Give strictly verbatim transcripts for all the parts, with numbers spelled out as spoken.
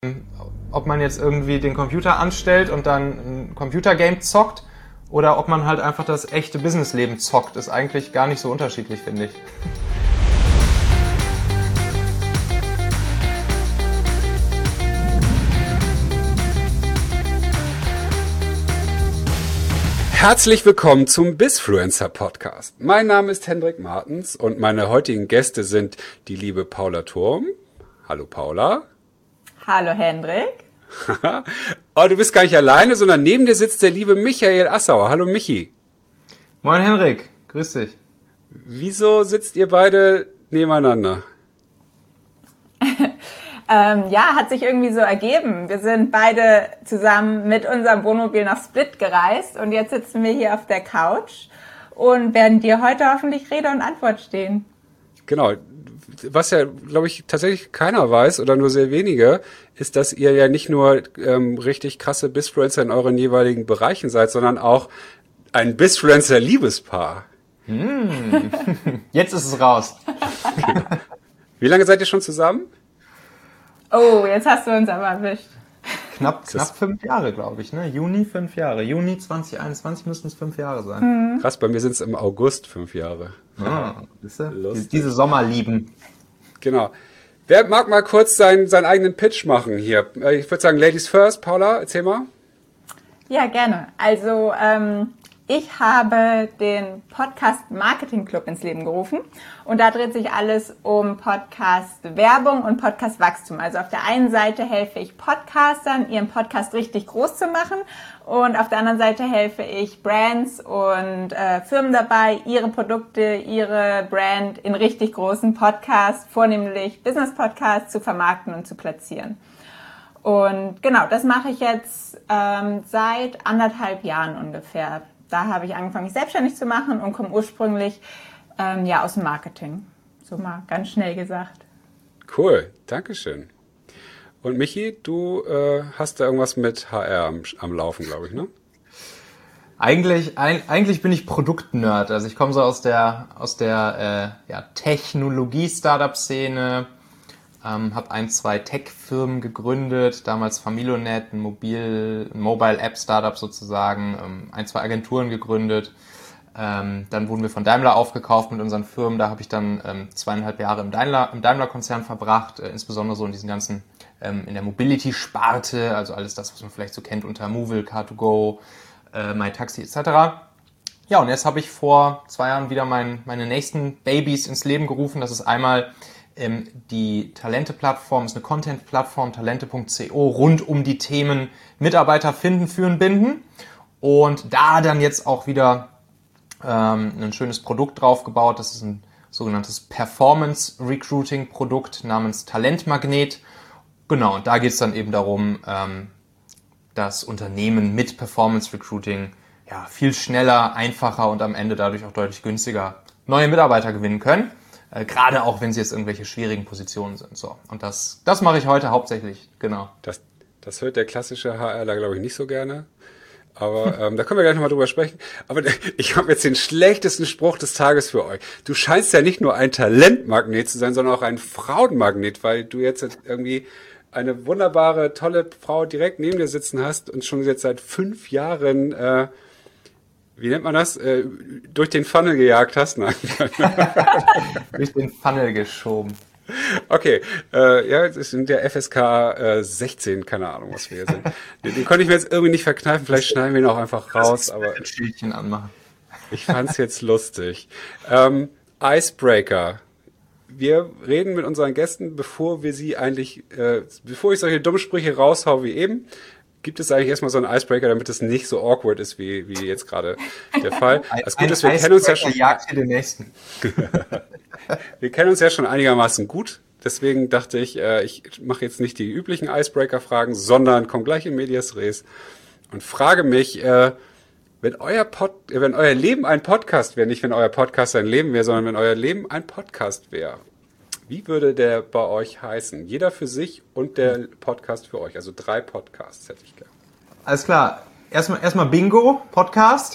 ob man jetzt irgendwie den Computer anstellt und dann ein Computergame zockt oder ob man halt einfach das echte Businessleben zockt, ist eigentlich gar nicht so unterschiedlich, finde ich. Herzlich willkommen zum Bizfluencer Podcast. Mein Name ist Hendrik Martens und meine heutigen Gäste sind die liebe Paula Thurm. Hallo Paula. Hallo Hendrik. Oh, du bist gar nicht alleine, sondern neben dir sitzt der liebe Michael Assauer. Hallo Michi. Moin Hendrik, grüß dich. Wieso sitzt ihr beide nebeneinander? ähm, ja, hat sich irgendwie so ergeben. Wir sind beide zusammen mit unserem Wohnmobil nach Split gereist und jetzt sitzen wir hier auf der Couch und werden dir heute hoffentlich Rede und Antwort stehen. Genau. Was ja, glaube ich, tatsächlich keiner weiß oder nur sehr wenige, ist, dass ihr ja nicht nur ähm, richtig krasse Bizfluencer in euren jeweiligen Bereichen seid, sondern auch ein Bizfluencer-Liebespaar. Hm. Jetzt ist es raus. Wie lange seid ihr schon zusammen? Oh, jetzt hast du uns aber erwischt. Knapp, knapp fünf Jahre, glaube ich, ne? Juni fünf Jahre. Juni zwanzig einundzwanzig müssten es fünf Jahre sein. Mhm. Krass, bei mir sind es im August fünf Jahre. Ah, lustig. Diese Sommerlieben. Genau. Wer mag mal kurz seinen, seinen eigenen Pitch machen hier? Ich würde sagen, Ladies first. Paula, erzähl mal. Ja, gerne. Also, ähm, ich habe den Podcast Marketing Club ins Leben gerufen und da dreht sich alles um Podcast-Werbung und Podcast-Wachstum. Also auf der einen Seite helfe ich Podcastern, ihren Podcast richtig groß zu machen und auf der anderen Seite helfe ich Brands und äh, Firmen dabei, ihre Produkte, ihre Brand in richtig großen Podcasts, vornehmlich Business-Podcasts, zu vermarkten und zu platzieren. Und genau, das mache ich jetzt ähm, seit anderthalb Jahren ungefähr. Da habe ich angefangen, mich selbstständig zu machen und komme ursprünglich ähm, ja aus dem Marketing. So mal ganz schnell gesagt. Cool, Dankeschön. Und Michi, du äh, hast da irgendwas mit H R am, am Laufen, glaube ich, ne? Eigentlich, ein, eigentlich bin ich Produktnerd. Also ich komme so aus der aus der äh, ja, Technologie-Startup-Szene, ähm, habe ein, zwei Tech-Firmen gegründet, damals Familonet, ein Mobil, ein Mobile-App-Startup sozusagen, ähm, ein, zwei Agenturen gegründet. Ähm, dann wurden wir von Daimler aufgekauft mit unseren Firmen. Da habe ich dann ähm, zweieinhalb Jahre im Daimler, im Daimler-Konzern verbracht, äh, insbesondere so in diesen ganzen, ähm, in der Mobility-Sparte, also alles das, was man vielleicht so kennt unter Movil, Car to Go, äh, MyTaxi et cetera. Ja, und jetzt habe ich vor zwei Jahren wieder mein, meine nächsten Babys ins Leben gerufen. Das ist einmal ähm, die Talente-Plattform, ist eine Content-Plattform, talente punkt co, rund um die Themen Mitarbeiter finden, führen, binden. Und da dann jetzt auch wieder ähm, ein schönes Produkt draufgebaut. Das ist ein sogenanntes Performance-Recruiting-Produkt namens Talentmagnet. Genau, und da geht es dann eben darum, ähm, dass Unternehmen mit Performance-Recruiting ja, viel schneller, einfacher und am Ende dadurch auch deutlich günstiger neue Mitarbeiter gewinnen können. Äh, gerade auch, wenn sie jetzt irgendwelche schwierigen Positionen sind. So, und das, das mache ich heute hauptsächlich, genau. Das, das hört der klassische HRler, glaube ich, nicht so gerne. Aber ähm, da können wir gleich nochmal drüber sprechen. Aber ich habe jetzt den schlechtesten Spruch des Tages für euch. Du scheinst ja nicht nur ein Talentmagnet zu sein, sondern auch ein Frauenmagnet, weil du jetzt irgendwie eine wunderbare, tolle Frau direkt neben dir sitzen hast und schon jetzt seit fünf Jahren, äh, wie nennt man das, äh, durch den Funnel gejagt hast. Nein. Durch den Funnel geschoben. Okay, äh, ja, das ist in der F S K äh, sechzehn, keine Ahnung, was wir hier sind. Den, den konnte ich mir jetzt irgendwie nicht verkneifen, vielleicht schneiden wir ihn auch einfach raus, aber ein Schildchen anmachen. Ich fand's jetzt lustig. Ähm, Icebreaker. Wir reden mit unseren Gästen, bevor wir sie eigentlich, äh, bevor ich solche Dummsprüche raushau wie eben, gibt es eigentlich erstmal so einen Icebreaker, damit es nicht so awkward ist, wie, wie jetzt gerade der Fall. Das Gute ist, wir kennen uns ja schon. Jagt hier den nächsten. Wir kennen uns ja schon einigermaßen gut. Deswegen dachte ich, äh, ich mache jetzt nicht die üblichen Icebreaker-Fragen, sondern komme gleich in Medias Res und frage mich, äh, wenn euer Pod, wenn euer Leben ein Podcast wäre, nicht wenn euer Podcast ein Leben wäre, sondern wenn euer Leben ein Podcast wäre, wie würde der bei euch heißen? Jeder für sich und der Podcast für euch. Also drei Podcasts hätte ich gerne. Alles klar. Erstmal, erstmal Bingo, Podcast.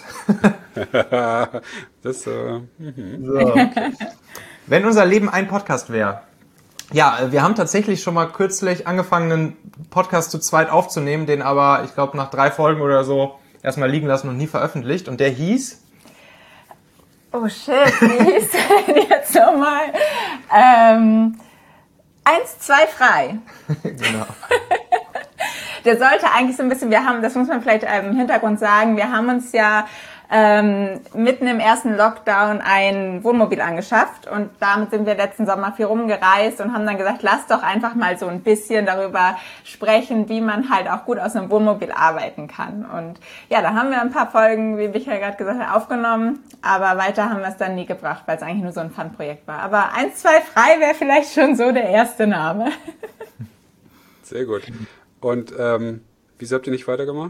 das, äh, mhm. So. Wenn unser Leben ein Podcast wäre, Ja, wir haben tatsächlich schon mal kürzlich angefangen, einen Podcast zu zweit aufzunehmen, den aber, ich glaube, nach drei Folgen oder so erstmal liegen lassen und nie veröffentlicht. Und der hieß... Oh shit, wie hieß der denn jetzt nochmal? Ähm, eins, zwei, frei. Genau. Der sollte eigentlich so ein bisschen, wir haben, das muss man vielleicht im Hintergrund sagen, wir haben uns ja ähm, mitten im ersten Lockdown ein Wohnmobil angeschafft und damit sind wir letzten Sommer viel rumgereist und haben dann gesagt, lass doch einfach mal so ein bisschen darüber sprechen, wie man halt auch gut aus einem Wohnmobil arbeiten kann. Und ja, da haben wir ein paar Folgen, wie Michael gerade gesagt hat, aufgenommen, aber weiter haben wir es dann nie gebracht, weil es eigentlich nur so ein Fun-Projekt war. Aber eins, zwei, frei wäre vielleicht schon so der erste Name. Sehr gut. Und ähm, wieso habt ihr nicht weitergemacht?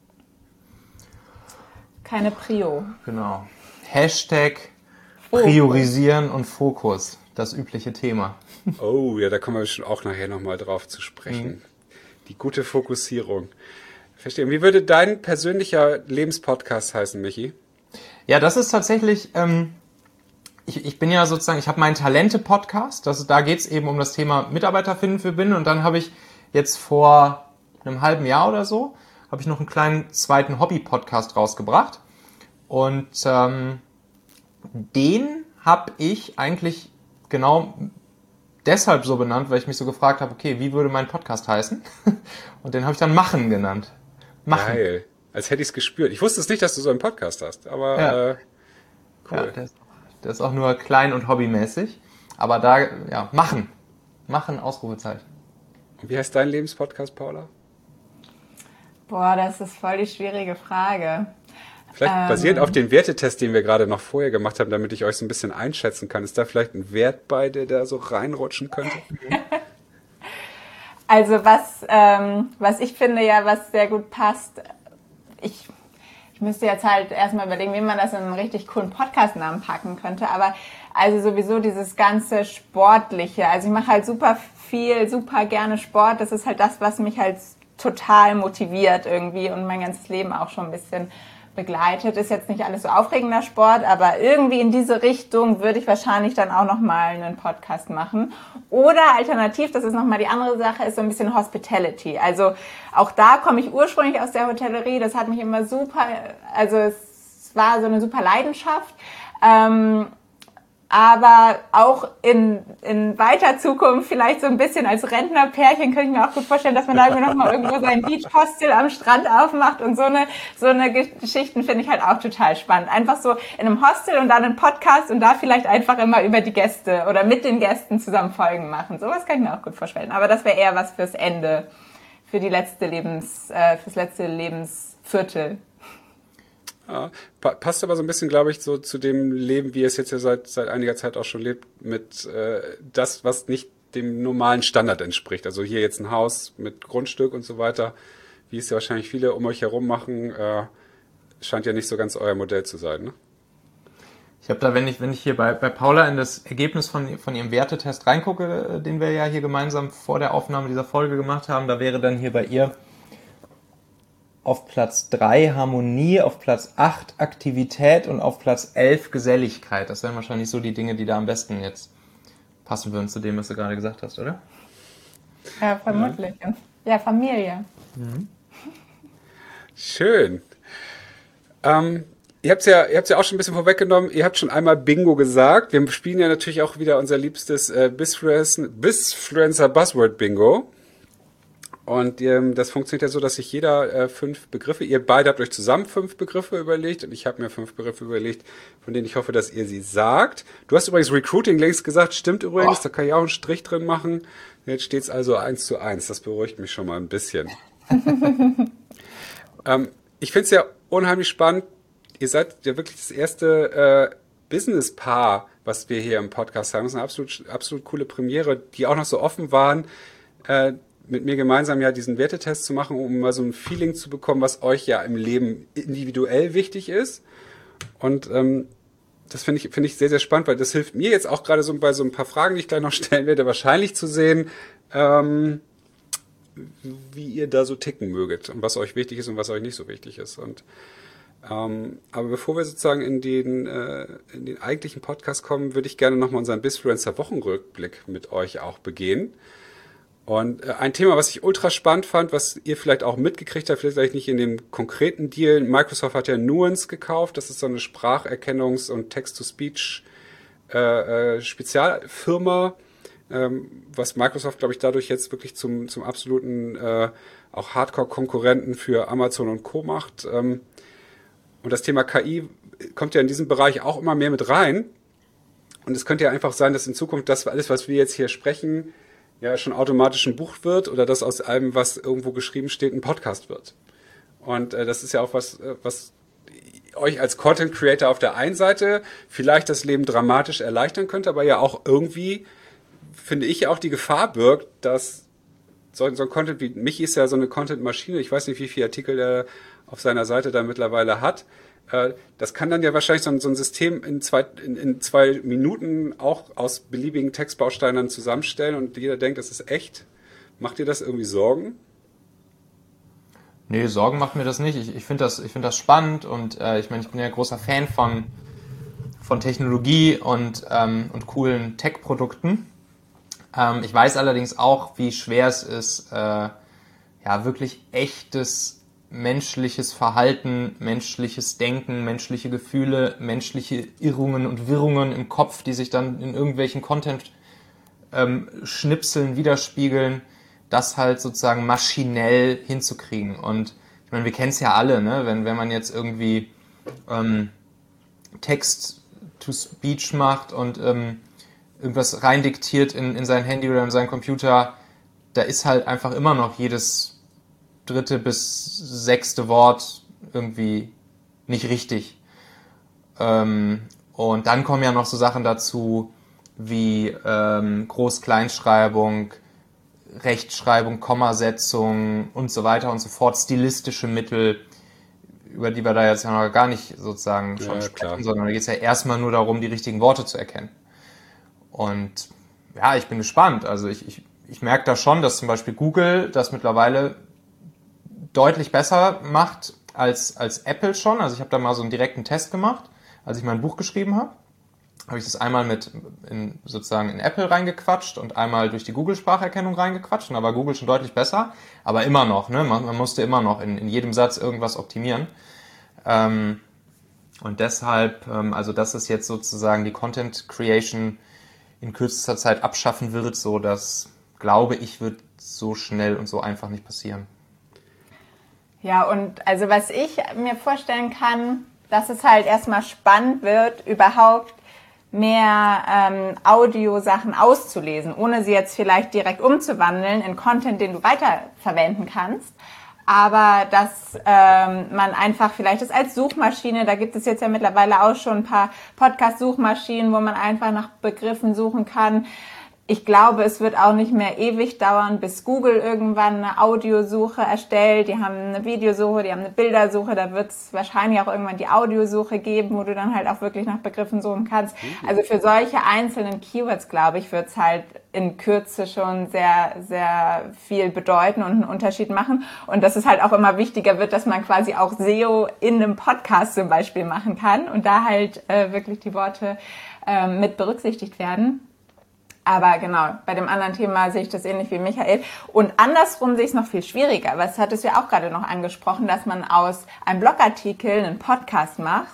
Keine Prio. Genau. Hashtag Priorisieren und Fokus. Das übliche Thema. Oh, ja, da kommen wir schon auch nachher nochmal drauf zu sprechen. Mhm. Die gute Fokussierung. Verstehe. Wie würde dein persönlicher Lebenspodcast heißen, Michi? Ja, das ist tatsächlich, ähm, ich, ich bin ja sozusagen, ich habe meinen Talente-Podcast. Das, da geht es eben um das Thema Mitarbeiter finden für Binnen. Und dann habe ich jetzt vor einem halben Jahr oder so, habe ich noch einen kleinen zweiten Hobby-Podcast rausgebracht. Und ähm, den habe ich eigentlich genau deshalb so benannt, weil ich mich so gefragt habe, okay, wie würde mein Podcast heißen? Und den habe ich dann Machen genannt. Machen. Geil. Als hätte ich es gespürt. Ich wusste es nicht, dass du so einen Podcast hast, aber ja. äh, cool. Ja, der ist, der ist auch nur klein und hobbymäßig. Aber da, ja, Machen. Machen, Ausrufezeichen. Und wie heißt dein Lebenspodcast, Paula? Boah, das ist voll die schwierige Frage. Vielleicht ähm, basierend auf den Wertetest, den wir gerade noch vorher gemacht haben, damit ich euch so ein bisschen einschätzen kann. Ist da vielleicht ein Wert bei, der da so reinrutschen könnte? Also was, ähm, was ich finde ja, was sehr gut passt, ich, ich müsste jetzt halt erstmal überlegen, wie man das in einen richtig coolen Podcast-Namen packen könnte, aber also sowieso dieses ganze Sportliche, also ich mache halt super viel, super gerne Sport, das ist halt das, was mich halt total motiviert irgendwie und mein ganzes Leben auch schon ein bisschen begleitet. Ist jetzt nicht alles so aufregender Sport, aber irgendwie in diese Richtung würde ich wahrscheinlich dann auch nochmal einen Podcast machen. Oder alternativ, das ist nochmal die andere Sache, ist so ein bisschen Hospitality. Also auch da komme ich ursprünglich aus der Hotellerie. Das hat mich immer super, also es war so eine super Leidenschaft. Ähm, aber auch in, in weiter Zukunft vielleicht so ein bisschen als Rentnerpärchen könnte ich mir auch gut vorstellen, dass man da irgendwie nochmal irgendwo sein Beach-Hostel am Strand aufmacht und so eine, so eine Geschichten finde ich halt auch total spannend. Einfach so in einem Hostel und dann einen Podcast und da vielleicht einfach immer über die Gäste oder mit den Gästen zusammen Folgen machen. Sowas kann ich mir auch gut vorstellen. Aber das wäre eher was fürs Ende, für die letzte Lebens, äh, fürs letzte Lebensviertel. Ja, passt aber so ein bisschen, glaube ich, so zu dem Leben, wie ihr es jetzt ja seit, seit einiger Zeit auch schon lebt, mit äh, das, was nicht dem normalen Standard entspricht. Also hier jetzt ein Haus mit Grundstück und so weiter, wie es ja wahrscheinlich viele um euch herum machen, äh, scheint ja nicht so ganz euer Modell zu sein, ne? Ich habe da, wenn ich, wenn ich hier bei, bei Paula in das Ergebnis von, von ihrem Wertetest reingucke, den wir ja hier gemeinsam vor der Aufnahme dieser Folge gemacht haben, da wäre dann hier bei ihr auf Platz drei Harmonie, auf Platz acht Aktivität und auf Platz elf Geselligkeit. Das wären wahrscheinlich so die Dinge, die da am besten jetzt passen würden zu dem, was du gerade gesagt hast, oder? Ja, vermutlich. Ja, ja Familie. Mhm. Schön. Ähm, ihr habt es ja, ihr habt's ja auch schon ein bisschen vorweggenommen. Ihr habt schon einmal Bingo gesagt. Wir spielen ja natürlich auch wieder unser liebstes äh, Bizfluencer Buzzword Bingo. Und ähm, das funktioniert ja so, dass sich jeder äh, fünf Begriffe, ihr beide habt euch zusammen fünf Begriffe überlegt und ich habe mir fünf Begriffe überlegt, von denen ich hoffe, dass ihr sie sagt. Du hast übrigens Recruiting längst gesagt, stimmt übrigens, oh. Da kann ich auch einen Strich drin machen. Jetzt steht es also eins zu eins, das beruhigt mich schon mal ein bisschen. ähm, ich finde es ja unheimlich spannend, ihr seid ja wirklich das erste äh, Business-Paar, was wir hier im Podcast haben. Das ist eine absolut, absolut coole Premiere, die auch noch so offen waren, äh, mit mir gemeinsam ja diesen Wertetest zu machen, um mal so ein Feeling zu bekommen, was euch ja im Leben individuell wichtig ist. Und ähm, das finde ich, finde ich sehr, sehr spannend, weil das hilft mir jetzt auch gerade so bei so ein paar Fragen, die ich gleich noch stellen werde, wahrscheinlich zu sehen, ähm, wie ihr da so ticken möget und was euch wichtig ist und was euch nicht so wichtig ist. Und Ähm, aber bevor wir sozusagen in den, äh, in den eigentlichen Podcast kommen, würde ich gerne nochmal unseren Bizfluencer-Wochenrückblick mit euch auch begehen. Und äh, ein Thema, was ich ultra spannend fand, was ihr vielleicht auch mitgekriegt habt, vielleicht nicht in dem konkreten Deal. Microsoft hat ja Nuance gekauft. Das ist so eine Spracherkennungs- und Text-to-Speech äh, äh, Spezialfirma, ähm, was Microsoft, glaube ich, dadurch jetzt wirklich zum, zum absoluten äh, auch Hardcore-Konkurrenten für Amazon und Co. macht. Ähm, und das Thema K I kommt ja in diesem Bereich auch immer mehr mit rein. Und es könnte ja einfach sein, dass in Zukunft das alles, was wir jetzt hier sprechen, ja schon automatisch ein Buch wird oder dass aus allem, was irgendwo geschrieben steht, ein Podcast wird. Und äh, das ist ja auch was, was euch als Content Creator auf der einen Seite vielleicht das Leben dramatisch erleichtern könnte, aber ja auch irgendwie, finde ich, auch die Gefahr birgt, dass so, so ein Content wie Michi ist ja so eine Content-Maschine, ich weiß nicht, wie viele Artikel er auf seiner Seite da mittlerweile hat. Äh, das kann dann ja wahrscheinlich so ein, so ein System in zwei, in, in zwei Minuten auch aus beliebigen Textbausteinen zusammenstellen und jeder denkt, das ist echt. Macht ihr das irgendwie Sorgen? Nee, Sorgen macht mir das nicht. Ich, ich finde das, ich finde das spannend und äh, ich meine, ich bin ja großer Fan von, von Technologie und, ähm, und coolen Tech-Produkten. Ähm, ich weiß allerdings auch, wie schwer es ist, äh, ja, wirklich echtes menschliches Verhalten, menschliches Denken, menschliche Gefühle, menschliche Irrungen und Wirrungen im Kopf, die sich dann in irgendwelchen Content-Schnipseln ähm, widerspiegeln, das halt sozusagen maschinell hinzukriegen. Und ich meine, wir kennen es ja alle, ne? Wenn, wenn man jetzt irgendwie ähm, Text-to-Speech macht und ähm, irgendwas reindiktiert in, in sein Handy oder in seinen Computer, da ist halt einfach immer noch jedes dritte bis sechste Wort irgendwie nicht richtig. Ähm, und dann kommen ja noch so Sachen dazu wie ähm, Groß-Kleinschreibung, Rechtschreibung, Kommasetzung und so weiter und so fort, stilistische Mittel, über die wir da jetzt ja noch gar nicht sozusagen schon ja, sprechen, klar. sondern da geht es ja erstmal nur darum, die richtigen Worte zu erkennen. Und ja, ich bin gespannt. Also ich, ich, ich merke da schon, dass zum Beispiel Google das mittlerweile deutlich besser macht als, als Apple schon. Also ich habe da mal so einen direkten Test gemacht, als ich mein Buch geschrieben habe. Habe ich das einmal mit in, sozusagen in Apple reingequatscht und einmal durch die Google-Spracherkennung reingequatscht. Und da war Google schon deutlich besser, aber immer noch, ne? Man, man musste immer noch in, in jedem Satz irgendwas optimieren. Ähm, und deshalb, ähm, also dass es jetzt sozusagen die Content Creation in kürzester Zeit abschaffen wird, so das, glaube ich, wird so schnell und so einfach nicht passieren. Ja, und also was ich mir vorstellen kann, dass es halt erstmal spannend wird, überhaupt mehr ähm, Audiosachen auszulesen, ohne sie jetzt vielleicht direkt umzuwandeln in Content, den du weiterverwenden kannst. Aber dass ähm, man einfach vielleicht das als Suchmaschine, da gibt es jetzt ja mittlerweile auch schon ein paar Podcast-Suchmaschinen, wo man einfach nach Begriffen suchen kann. Ich glaube, es wird auch nicht mehr ewig dauern, bis Google irgendwann eine Audiosuche erstellt. Die haben eine Videosuche, die haben eine Bildersuche. Da wird es wahrscheinlich auch irgendwann die Audiosuche geben, wo du dann halt auch wirklich nach Begriffen suchen kannst. Also für solche einzelnen Keywords, glaube ich, wird es halt in Kürze schon sehr, sehr viel bedeuten und einen Unterschied machen. Und dass es halt auch immer wichtiger wird, dass man quasi auch S E O in einem Podcast zum Beispiel machen kann und da halt äh, wirklich die Worte äh, mit berücksichtigt werden. Aber genau, bei dem anderen Thema sehe ich das ähnlich wie Michael. Und andersrum sehe ich es noch viel schwieriger. Was hattest du ja auch gerade noch angesprochen, dass man aus einem Blogartikel einen Podcast macht.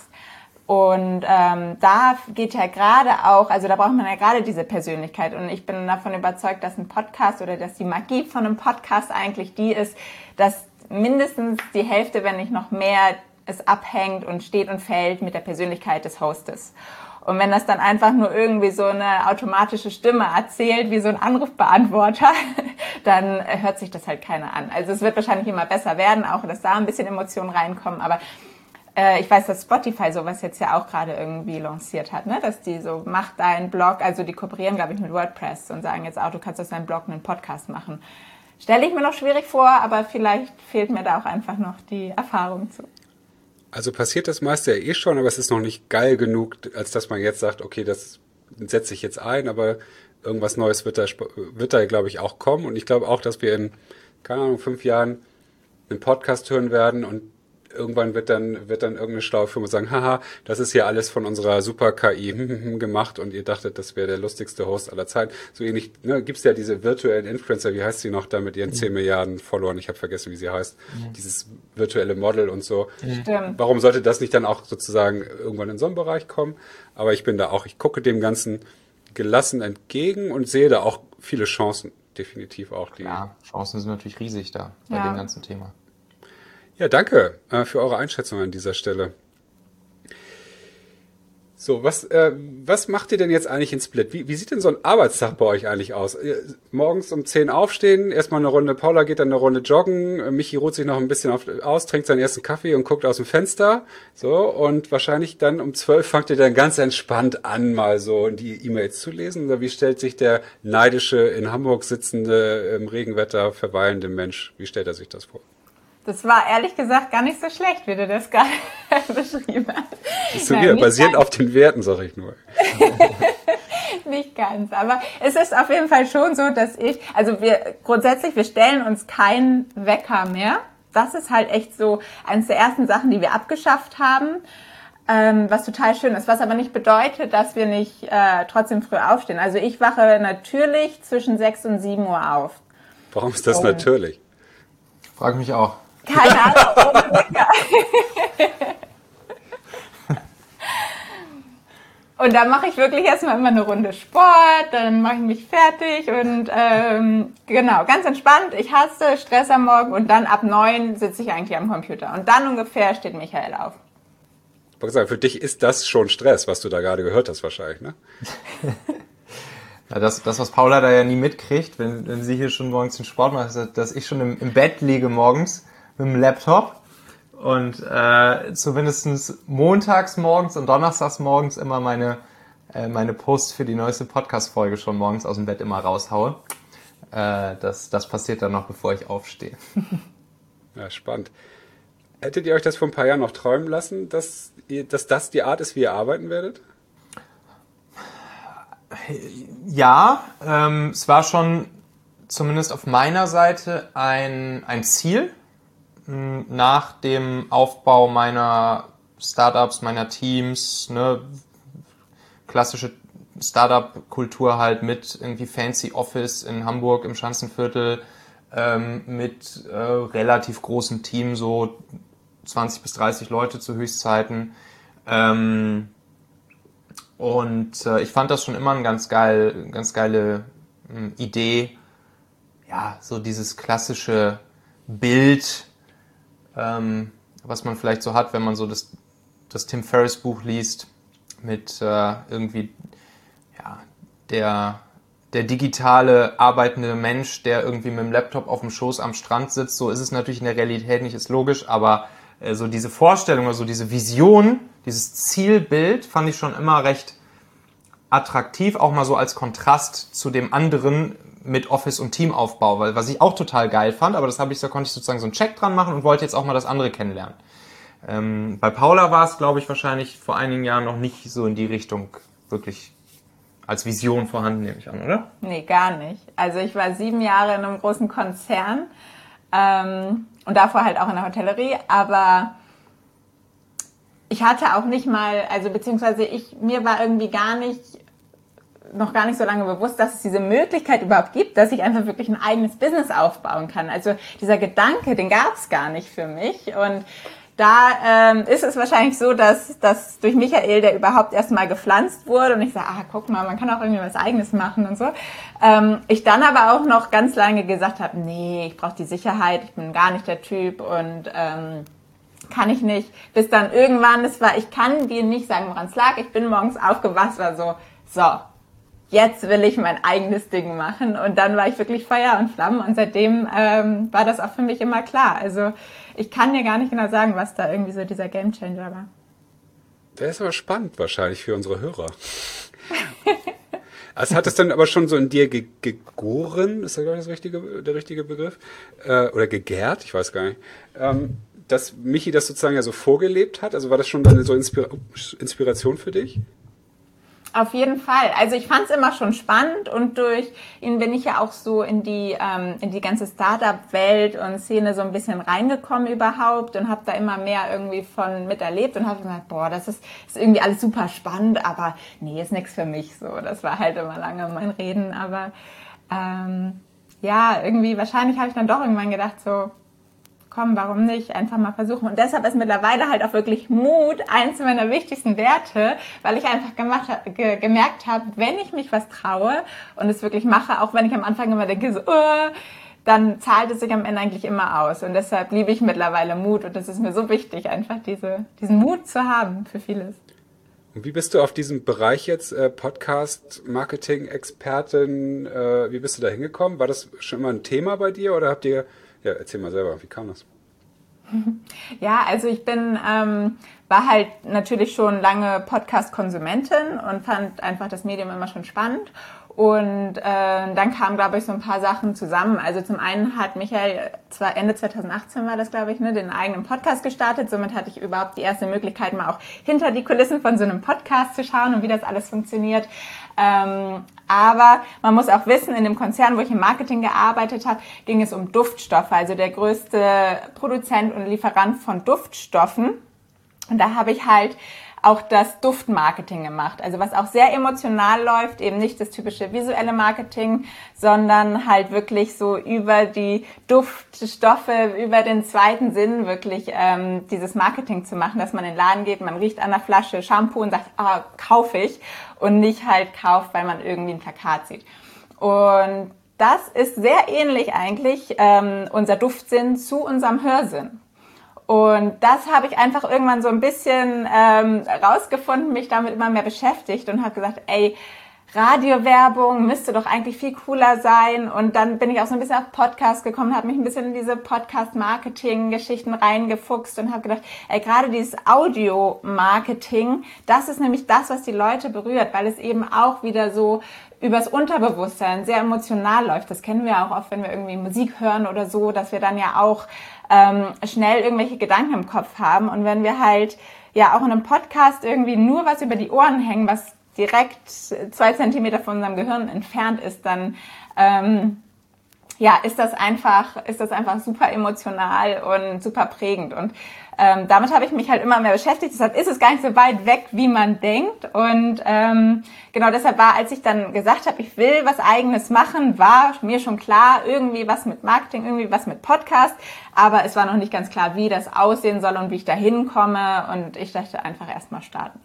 Und ähm, da geht ja gerade auch, also da braucht man ja gerade diese Persönlichkeit. Und ich bin davon überzeugt, dass ein Podcast oder dass die Magie von einem Podcast eigentlich die ist, dass mindestens die Hälfte, wenn nicht noch mehr, es abhängt und steht und fällt mit der Persönlichkeit des Hostes. Und wenn das dann einfach nur irgendwie so eine automatische Stimme erzählt, wie so ein Anrufbeantworter, dann hört sich das halt keiner an. Also es wird wahrscheinlich immer besser werden, auch dass da ein bisschen Emotionen reinkommen. Aber äh, ich weiß, dass Spotify sowas jetzt ja auch gerade irgendwie lanciert hat, ne? Dass die so, mach deinen Blog, also die kooperieren, glaube ich, mit WordPress und sagen jetzt auch, du kannst aus deinem Blog einen Podcast machen. Stelle ich mir noch schwierig vor, aber vielleicht fehlt mir da auch einfach noch die Erfahrung zu. Also passiert das meiste ja eh schon, aber es ist noch nicht geil genug, als dass man jetzt sagt, okay, das setze ich jetzt ein, aber irgendwas Neues wird da, wird da, glaube ich, auch kommen. Und ich glaube auch, dass wir in, keine Ahnung, fünf Jahren einen Podcast hören werden und irgendwann wird dann wird dann irgendeine schlaue Firma sagen, haha, das ist hier alles von unserer Super-K I gemacht und ihr dachtet, das wäre der lustigste Host aller Zeiten. So ähnlich, ne, gibt's ja diese virtuellen Influencer, wie heißt sie noch da mit ihren zehn Milliarden Followern, ich habe vergessen, wie sie heißt, mhm. dieses virtuelle Model und so. Stimmt. Warum sollte das nicht dann auch sozusagen irgendwann in so einen Bereich kommen? Aber ich bin da auch, ich gucke dem Ganzen gelassen entgegen und sehe da auch viele Chancen, definitiv auch. Die ja, Chancen sind natürlich riesig da bei ja. dem ganzen Thema. Ja, danke äh, für eure Einschätzung an dieser Stelle. So, was äh, was macht ihr denn jetzt eigentlich in Split? Wie, wie sieht denn so ein Arbeitstag bei euch eigentlich aus? Ihr, morgens um zehn aufstehen, erstmal eine Runde, Paula geht dann eine Runde joggen, Michi ruht sich noch ein bisschen auf, aus, trinkt seinen ersten Kaffee und guckt aus dem Fenster. So, und wahrscheinlich dann um zwölf fangt ihr dann ganz entspannt an, mal so die E-Mails zu lesen. Oder wie stellt sich der neidische, in Hamburg sitzende, im Regenwetter verweilende Mensch, wie stellt er sich das vor? Das war ehrlich gesagt gar nicht so schlecht, wie du das gerade beschrieben hast. Ist so ja, basierend auf den Werten, sag ich nur. Nicht ganz, aber es ist auf jeden Fall schon so, dass ich, also wir grundsätzlich, wir stellen uns keinen Wecker mehr. Das ist halt echt so eines der ersten Sachen, die wir abgeschafft haben, ähm, was total schön ist, was aber nicht bedeutet, dass wir nicht äh, trotzdem früh aufstehen. Also ich wache natürlich zwischen sechs und sieben Uhr auf. Warum ist das oh. natürlich? Frag mich auch. Keine Ahnung. Und dann mache ich wirklich erstmal immer eine Runde Sport, dann mache ich mich fertig und ähm, genau, ganz entspannt. Ich hasse Stress am Morgen und dann ab neun sitze ich eigentlich am Computer. Und dann ungefähr steht Michael auf. Ich wollte sagen, für dich ist das schon Stress, was du da gerade gehört hast wahrscheinlich, ne? Ja, das, das, was Paula da ja nie mitkriegt, wenn, wenn sie hier schon morgens den Sport macht, ist, dass ich schon im, im Bett liege morgens mit dem Laptop und äh, zumindest montags morgens und donnerstags morgens immer meine, äh, meine Posts für die neueste Podcast-Folge schon morgens aus dem Bett immer raushaue. Äh, das, das passiert dann noch, bevor ich aufstehe. Ja, spannend. Hättet ihr euch das vor ein paar Jahren noch träumen lassen, dass, ihr, dass das die Art ist, wie ihr arbeiten werdet? Ja, ähm, es war schon zumindest auf meiner Seite ein, ein Ziel, mh, nach dem Aufbau meiner Startups, meiner Teams, ne, klassische Startup-Kultur halt mit irgendwie Fancy Office in Hamburg im Schanzenviertel, ähm, mit äh, relativ großem Team, so zwanzig bis dreißig Leute zu Höchstzeiten. Ähm, Und äh, ich fand das schon immer eine ganz geil, ganz geile äh, Idee. Ja, so dieses klassische Bild, ähm, was man vielleicht so hat, wenn man so das, das Tim Ferriss Buch liest, mit äh, irgendwie ja, der, der digitale arbeitende Mensch, der irgendwie mit dem Laptop auf dem Schoß am Strand sitzt. So ist es natürlich in der Realität nicht, ist logisch, aber äh, so diese Vorstellung oder so diese Vision, dieses Zielbild fand ich schon immer recht attraktiv, auch mal so als Kontrast zu dem anderen mit Office und Teamaufbau, weil was ich auch total geil fand, aber das habe ich, da konnte ich sozusagen so einen Check dran machen und wollte jetzt auch mal das andere kennenlernen. Ähm, bei Paula war es, glaube ich, wahrscheinlich vor einigen Jahren noch nicht so in die Richtung wirklich als Vision vorhanden, nehme ich an, oder? Nee, gar nicht. Also ich war sieben Jahre in einem großen Konzern ähm, und davor halt auch in der Hotellerie, aber ich hatte auch nicht mal, also beziehungsweise ich, mir war irgendwie gar nicht, noch gar nicht so lange bewusst, dass es diese Möglichkeit überhaupt gibt, dass ich einfach wirklich ein eigenes Business aufbauen kann. Also dieser Gedanke, den gab es gar nicht für mich. Und da ähm, ist es wahrscheinlich so, dass, dass durch Michael, der überhaupt erstmal gepflanzt wurde und ich sage, ah, guck mal, man kann auch irgendwie was Eigenes machen und so. Ähm, ich dann aber auch noch ganz lange gesagt habe, nee, ich brauche die Sicherheit, ich bin gar nicht der Typ und ähm, kann ich nicht. Bis dann irgendwann, es war, ich kann dir nicht sagen, woran es lag. Ich bin morgens aufgewacht, war so, so, jetzt will ich mein eigenes Ding machen. Und dann war ich wirklich Feuer und Flamme. Und seitdem ähm, war das auch für mich immer klar. Also ich kann dir gar nicht genau sagen, was da irgendwie so dieser Gamechanger war. Der ist aber spannend wahrscheinlich für unsere Hörer. Also hat es dann aber schon so in dir ge- gegoren, ist das, glaube ich, das richtige, der richtige Begriff? Äh, oder gegärt, ich weiß gar nicht. Ähm, dass Michi das sozusagen ja so vorgelebt hat? Also war das schon dann so Inspira- Inspiration für dich? Auf jeden Fall. Also ich fand es immer schon spannend und durch ihn bin ich ja auch so in die ähm, in die ganze Startup-Welt und Szene so ein bisschen reingekommen überhaupt und habe da immer mehr irgendwie von miterlebt und habe gesagt, boah, das ist, ist irgendwie alles super spannend, aber nee, ist nichts für mich so. Das war halt immer lange mein Reden, aber ähm, ja, irgendwie wahrscheinlich habe ich dann doch irgendwann gedacht so, komm, warum nicht? Einfach mal versuchen. Und deshalb ist mittlerweile halt auch wirklich Mut eins meiner wichtigsten Werte, weil ich einfach gemacht, ge, gemerkt habe, wenn ich mich was traue und es wirklich mache, auch wenn ich am Anfang immer denke, so, uh, dann zahlt es sich am Ende eigentlich immer aus. Und deshalb liebe ich mittlerweile Mut und es ist mir so wichtig, einfach diese, diesen Mut zu haben für vieles. Und wie bist du auf diesem Bereich jetzt, äh, Podcast-Marketing-Expertin, äh, wie bist du da hingekommen? War das schon immer ein Thema bei dir oder habt ihr... Ja, erzähl mal selber, wie kam das? Ja, also ich bin, ähm, war halt natürlich schon lange Podcast-Konsumentin und fand einfach das Medium immer schon spannend. Und äh, dann kamen, glaube ich, so ein paar Sachen zusammen. Also zum einen hat Michael, zwar Ende zweitausendachtzehn war das, glaube ich, ne, den eigenen Podcast gestartet. Somit hatte ich überhaupt die erste Möglichkeit, mal auch hinter die Kulissen von so einem Podcast zu schauen und wie das alles funktioniert. Ähm, aber man muss auch wissen, in dem Konzern, wo ich im Marketing gearbeitet habe, ging es um Duftstoffe, also der größte Produzent und Lieferant von Duftstoffen. Und da habe ich halt auch das Duftmarketing gemacht, also was auch sehr emotional läuft, eben nicht das typische visuelle Marketing, sondern halt wirklich so über die Duftstoffe, über den zweiten Sinn wirklich ähm, dieses Marketing zu machen, dass man in den Laden geht, man riecht an der Flasche Shampoo und sagt, ah, kaufe ich und nicht halt kauft, weil man irgendwie ein Plakat sieht. Und das ist sehr ähnlich eigentlich, ähm, unser Duftsinn zu unserem Hörsinn. Und das habe ich einfach irgendwann so ein bisschen ähm, rausgefunden, mich damit immer mehr beschäftigt und habe gesagt, ey, Radiowerbung müsste doch eigentlich viel cooler sein. Und dann bin ich auch so ein bisschen auf Podcast gekommen, habe mich ein bisschen in diese Podcast-Marketing-Geschichten reingefuchst und habe gedacht, ey, gerade dieses Audio-Marketing, das ist nämlich das, was die Leute berührt, weil es eben auch wieder so übers Unterbewusstsein sehr emotional läuft. Das kennen wir auch oft, wenn wir irgendwie Musik hören oder so, dass wir dann ja auch ähm, schnell irgendwelche Gedanken im Kopf haben. Und wenn wir halt ja auch in einem Podcast irgendwie nur was über die Ohren hängen, was direkt zwei Zentimeter von unserem Gehirn entfernt ist, dann ähm, ja, ist das einfach, ist das einfach super emotional und super prägend. Und ähm, damit habe ich mich halt immer mehr beschäftigt. Deshalb ist es gar nicht so weit weg, wie man denkt. Und ähm, genau deshalb war, als ich dann gesagt habe, ich will was Eigenes machen, war mir schon klar, irgendwie was mit Marketing, irgendwie was mit Podcast. Aber es war noch nicht ganz klar, wie das aussehen soll und wie ich da hinkomme. Und ich dachte einfach erstmal starten.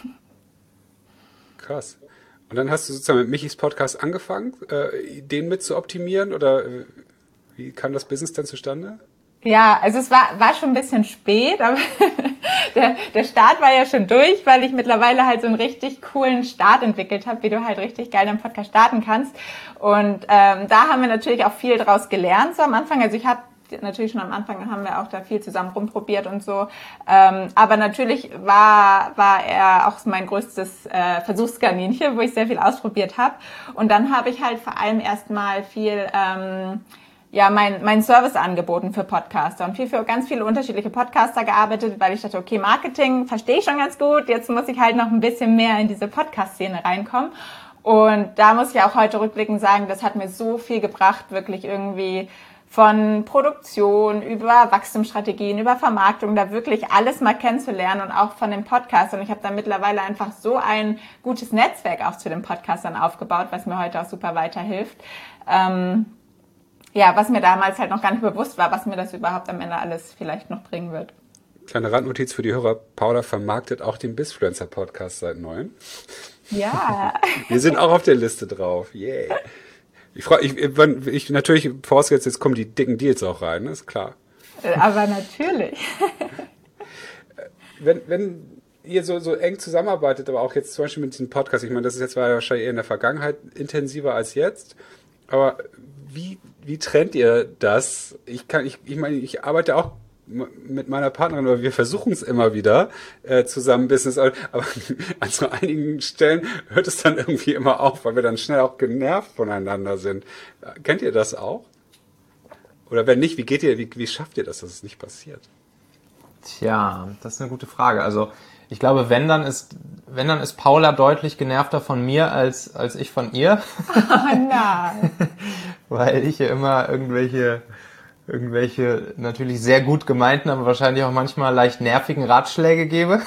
Krass. Und dann hast du sozusagen mit Michis Podcast angefangen, äh, den mit zu optimieren oder äh, wie kam das Business dann zustande? Ja, also es war war schon ein bisschen spät, aber der, der Start war ja schon durch, weil ich mittlerweile halt so einen richtig coolen Start entwickelt habe, wie du halt richtig geil deinen Podcast starten kannst. Und ähm, da haben wir natürlich auch viel draus gelernt so am Anfang. Also ich habe natürlich schon am Anfang haben wir auch da viel zusammen rumprobiert und so. Ähm, aber natürlich war war er auch mein größtes äh, Versuchskaninchen, wo ich sehr viel ausprobiert habe. Und dann habe ich halt vor allem erstmal viel ähm, ja mein mein Service angeboten für Podcaster und viel für ganz viele unterschiedliche Podcaster gearbeitet, weil ich dachte, okay, Marketing verstehe ich schon ganz gut. Jetzt muss ich halt noch ein bisschen mehr in diese Podcast-Szene reinkommen. Und da muss ich auch heute rückblickend sagen, das hat mir so viel gebracht, wirklich irgendwie von Produktion über Wachstumsstrategien, über Vermarktung, da wirklich alles mal kennenzulernen und auch von dem Podcast. Und ich habe da mittlerweile einfach so ein gutes Netzwerk auch zu den Podcastern aufgebaut, was mir heute auch super weiterhilft. Ähm, ja, was mir damals halt noch gar nicht bewusst war, was mir das überhaupt am Ende alles vielleicht noch bringen wird. Kleine Randnotiz für die Hörer, Paula vermarktet auch den Bizfluencer-Podcast seit neuem. Ja. Wir sind auch auf der Liste drauf. Yay. Yeah. Ich freue ich, ich, ich natürlich vorausgesetzt, jetzt kommen die dicken Deals auch rein, ist klar. Aber natürlich. Wenn, wenn ihr so, so eng zusammenarbeitet, aber auch jetzt zum Beispiel mit diesem Podcast, ich meine, das ist jetzt war ja wahrscheinlich eher in der Vergangenheit intensiver als jetzt, aber wie, wie trennt ihr das? Ich kann, ich, ich meine, ich arbeite auch mit meiner Partnerin, aber wir versuchen es immer wieder äh, zusammen Business, aber an so einigen Stellen hört es dann irgendwie immer auf, weil wir dann schnell auch genervt voneinander sind. Kennt ihr das auch? Oder wenn nicht, wie geht ihr, wie, wie schafft ihr das, dass es nicht passiert? Tja, das ist eine gute Frage. Also Ich glaube, wenn dann ist, wenn dann ist Paula deutlich genervter von mir als, als ich von ihr. Oh nein. Weil ich ja immer irgendwelche, irgendwelche natürlich sehr gut gemeinten, aber wahrscheinlich auch manchmal leicht nervigen Ratschläge gebe.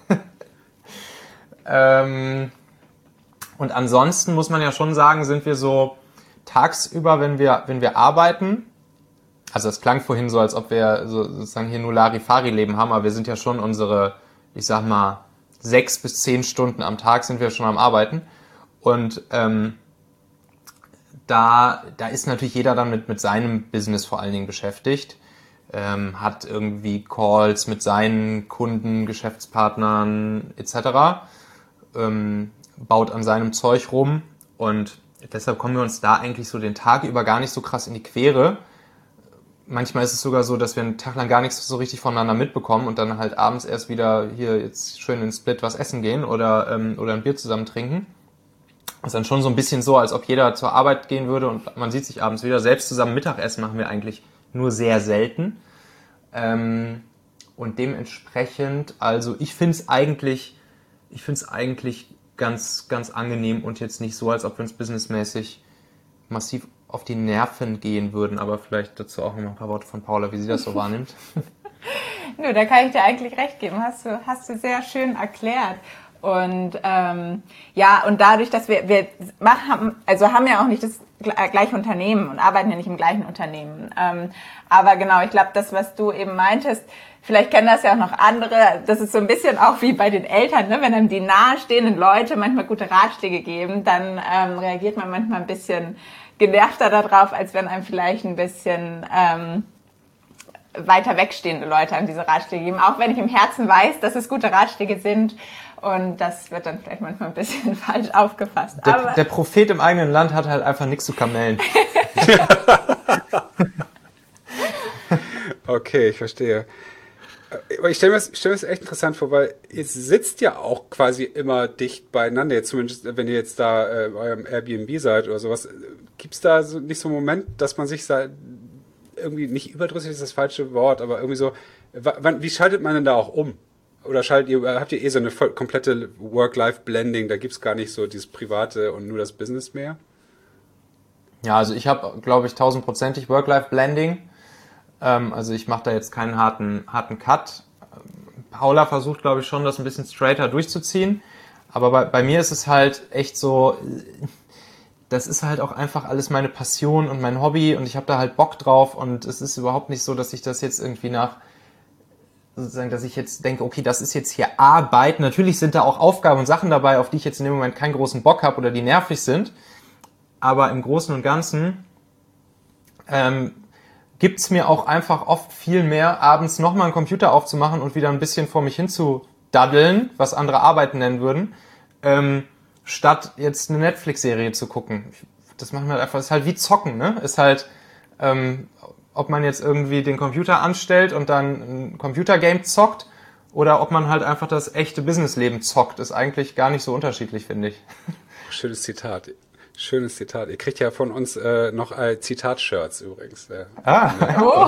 ähm, und ansonsten muss man ja schon sagen, sind wir so tagsüber, wenn wir, wenn wir arbeiten, also es klang vorhin so, als ob wir so, sozusagen hier nur Larifari-Leben haben, aber wir sind ja schon unsere, ich sag mal, sechs bis zehn Stunden am Tag sind wir schon am Arbeiten. Und ähm, da, da ist natürlich jeder dann mit, mit seinem Business vor allen Dingen beschäftigt, ähm, hat irgendwie Calls mit seinen Kunden, Geschäftspartnern et cetera, ähm, baut an seinem Zeug rum und deshalb kommen wir uns da eigentlich so den Tag über gar nicht so krass in die Quere. Manchmal ist es sogar so, dass wir einen Tag lang gar nichts so richtig voneinander mitbekommen und dann halt abends erst wieder hier jetzt schön in Split was essen gehen oder, ähm, oder ein Bier zusammen trinken. Das ist dann schon so ein bisschen so, als ob jeder zur Arbeit gehen würde und man sieht sich abends wieder. Selbst zusammen Mittagessen machen wir eigentlich nur sehr selten. Ähm, und dementsprechend, also ich finde es eigentlich, ich finde es eigentlich ganz, ganz angenehm und jetzt nicht so, als ob wir uns businessmäßig massiv auf die Nerven gehen würden, aber vielleicht dazu auch noch ein paar Worte von Paula, wie sie das so wahrnimmt. Nö, da kann ich dir eigentlich recht geben. Hast du, hast du sehr schön erklärt. Und ähm, ja, und dadurch, dass wir, wir machen, also haben ja auch nicht das gleiche Unternehmen und arbeiten ja nicht im gleichen Unternehmen. Ähm, aber genau, ich glaube, das, was du eben meintest, vielleicht kennen das ja auch noch andere, das ist so ein bisschen auch wie bei den Eltern, ne? Wenn einem die nahestehenden Leute manchmal gute Ratschläge geben, dann ähm, reagiert man manchmal ein bisschen genervter darauf, als wenn einem vielleicht ein bisschen ähm, weiter wegstehende Leute an diese Ratschläge geben. Auch wenn ich im Herzen weiß, dass es gute Ratschläge sind. Und das wird dann vielleicht manchmal ein bisschen falsch aufgefasst. Der, Aber der Prophet im eigenen Land hat halt einfach nichts zu kamellen. Okay, ich verstehe. Aber ich stelle mir, das, stell mir das echt interessant vor, weil ihr sitzt ja auch quasi immer dicht beieinander, jetzt zumindest wenn ihr jetzt da äh, eurem Airbnb seid oder sowas. Gibt es da so, nicht so einen Moment, dass man sich da irgendwie, nicht überdrüssig ist das falsche Wort, aber irgendwie so, wann, wie schaltet man denn da auch um? Oder schaltet ihr, habt ihr eh so eine voll, komplette Work-Life-Blending, da gibt's gar nicht so dieses Private und nur das Business mehr? Ja, also ich habe, glaube ich, tausendprozentig Work-Life-Blending. Ähm, also ich mache da jetzt keinen harten, harten Cut. Paula versucht, glaube ich, schon, das ein bisschen straighter durchzuziehen. Aber bei, bei mir ist es halt echt so, das ist halt auch einfach alles meine Passion und mein Hobby und ich habe da halt Bock drauf und es ist überhaupt nicht so, dass ich das jetzt irgendwie nach, sozusagen, dass ich jetzt denke, okay, das ist jetzt hier Arbeit. Natürlich sind da auch Aufgaben und Sachen dabei, auf die ich jetzt in dem Moment keinen großen Bock habe oder die nervig sind. Aber im Großen und Ganzen ähm, gibt's mir auch einfach oft viel mehr, abends nochmal einen Computer aufzumachen und wieder ein bisschen vor mich hin zu daddeln, was andere Arbeiten nennen würden, ähm, statt jetzt eine Netflix-Serie zu gucken. Das machen wir einfach, ist halt wie Zocken, ne? Ist halt, ähm, ob man jetzt irgendwie den Computer anstellt und dann ein Computergame zockt oder ob man halt einfach das echte Businessleben zockt, ist eigentlich gar nicht so unterschiedlich, finde ich. Schönes Zitat. Schönes Zitat. Ihr kriegt ja von uns äh, noch äh, Zitat-Shirts übrigens. Äh, Ah, oh.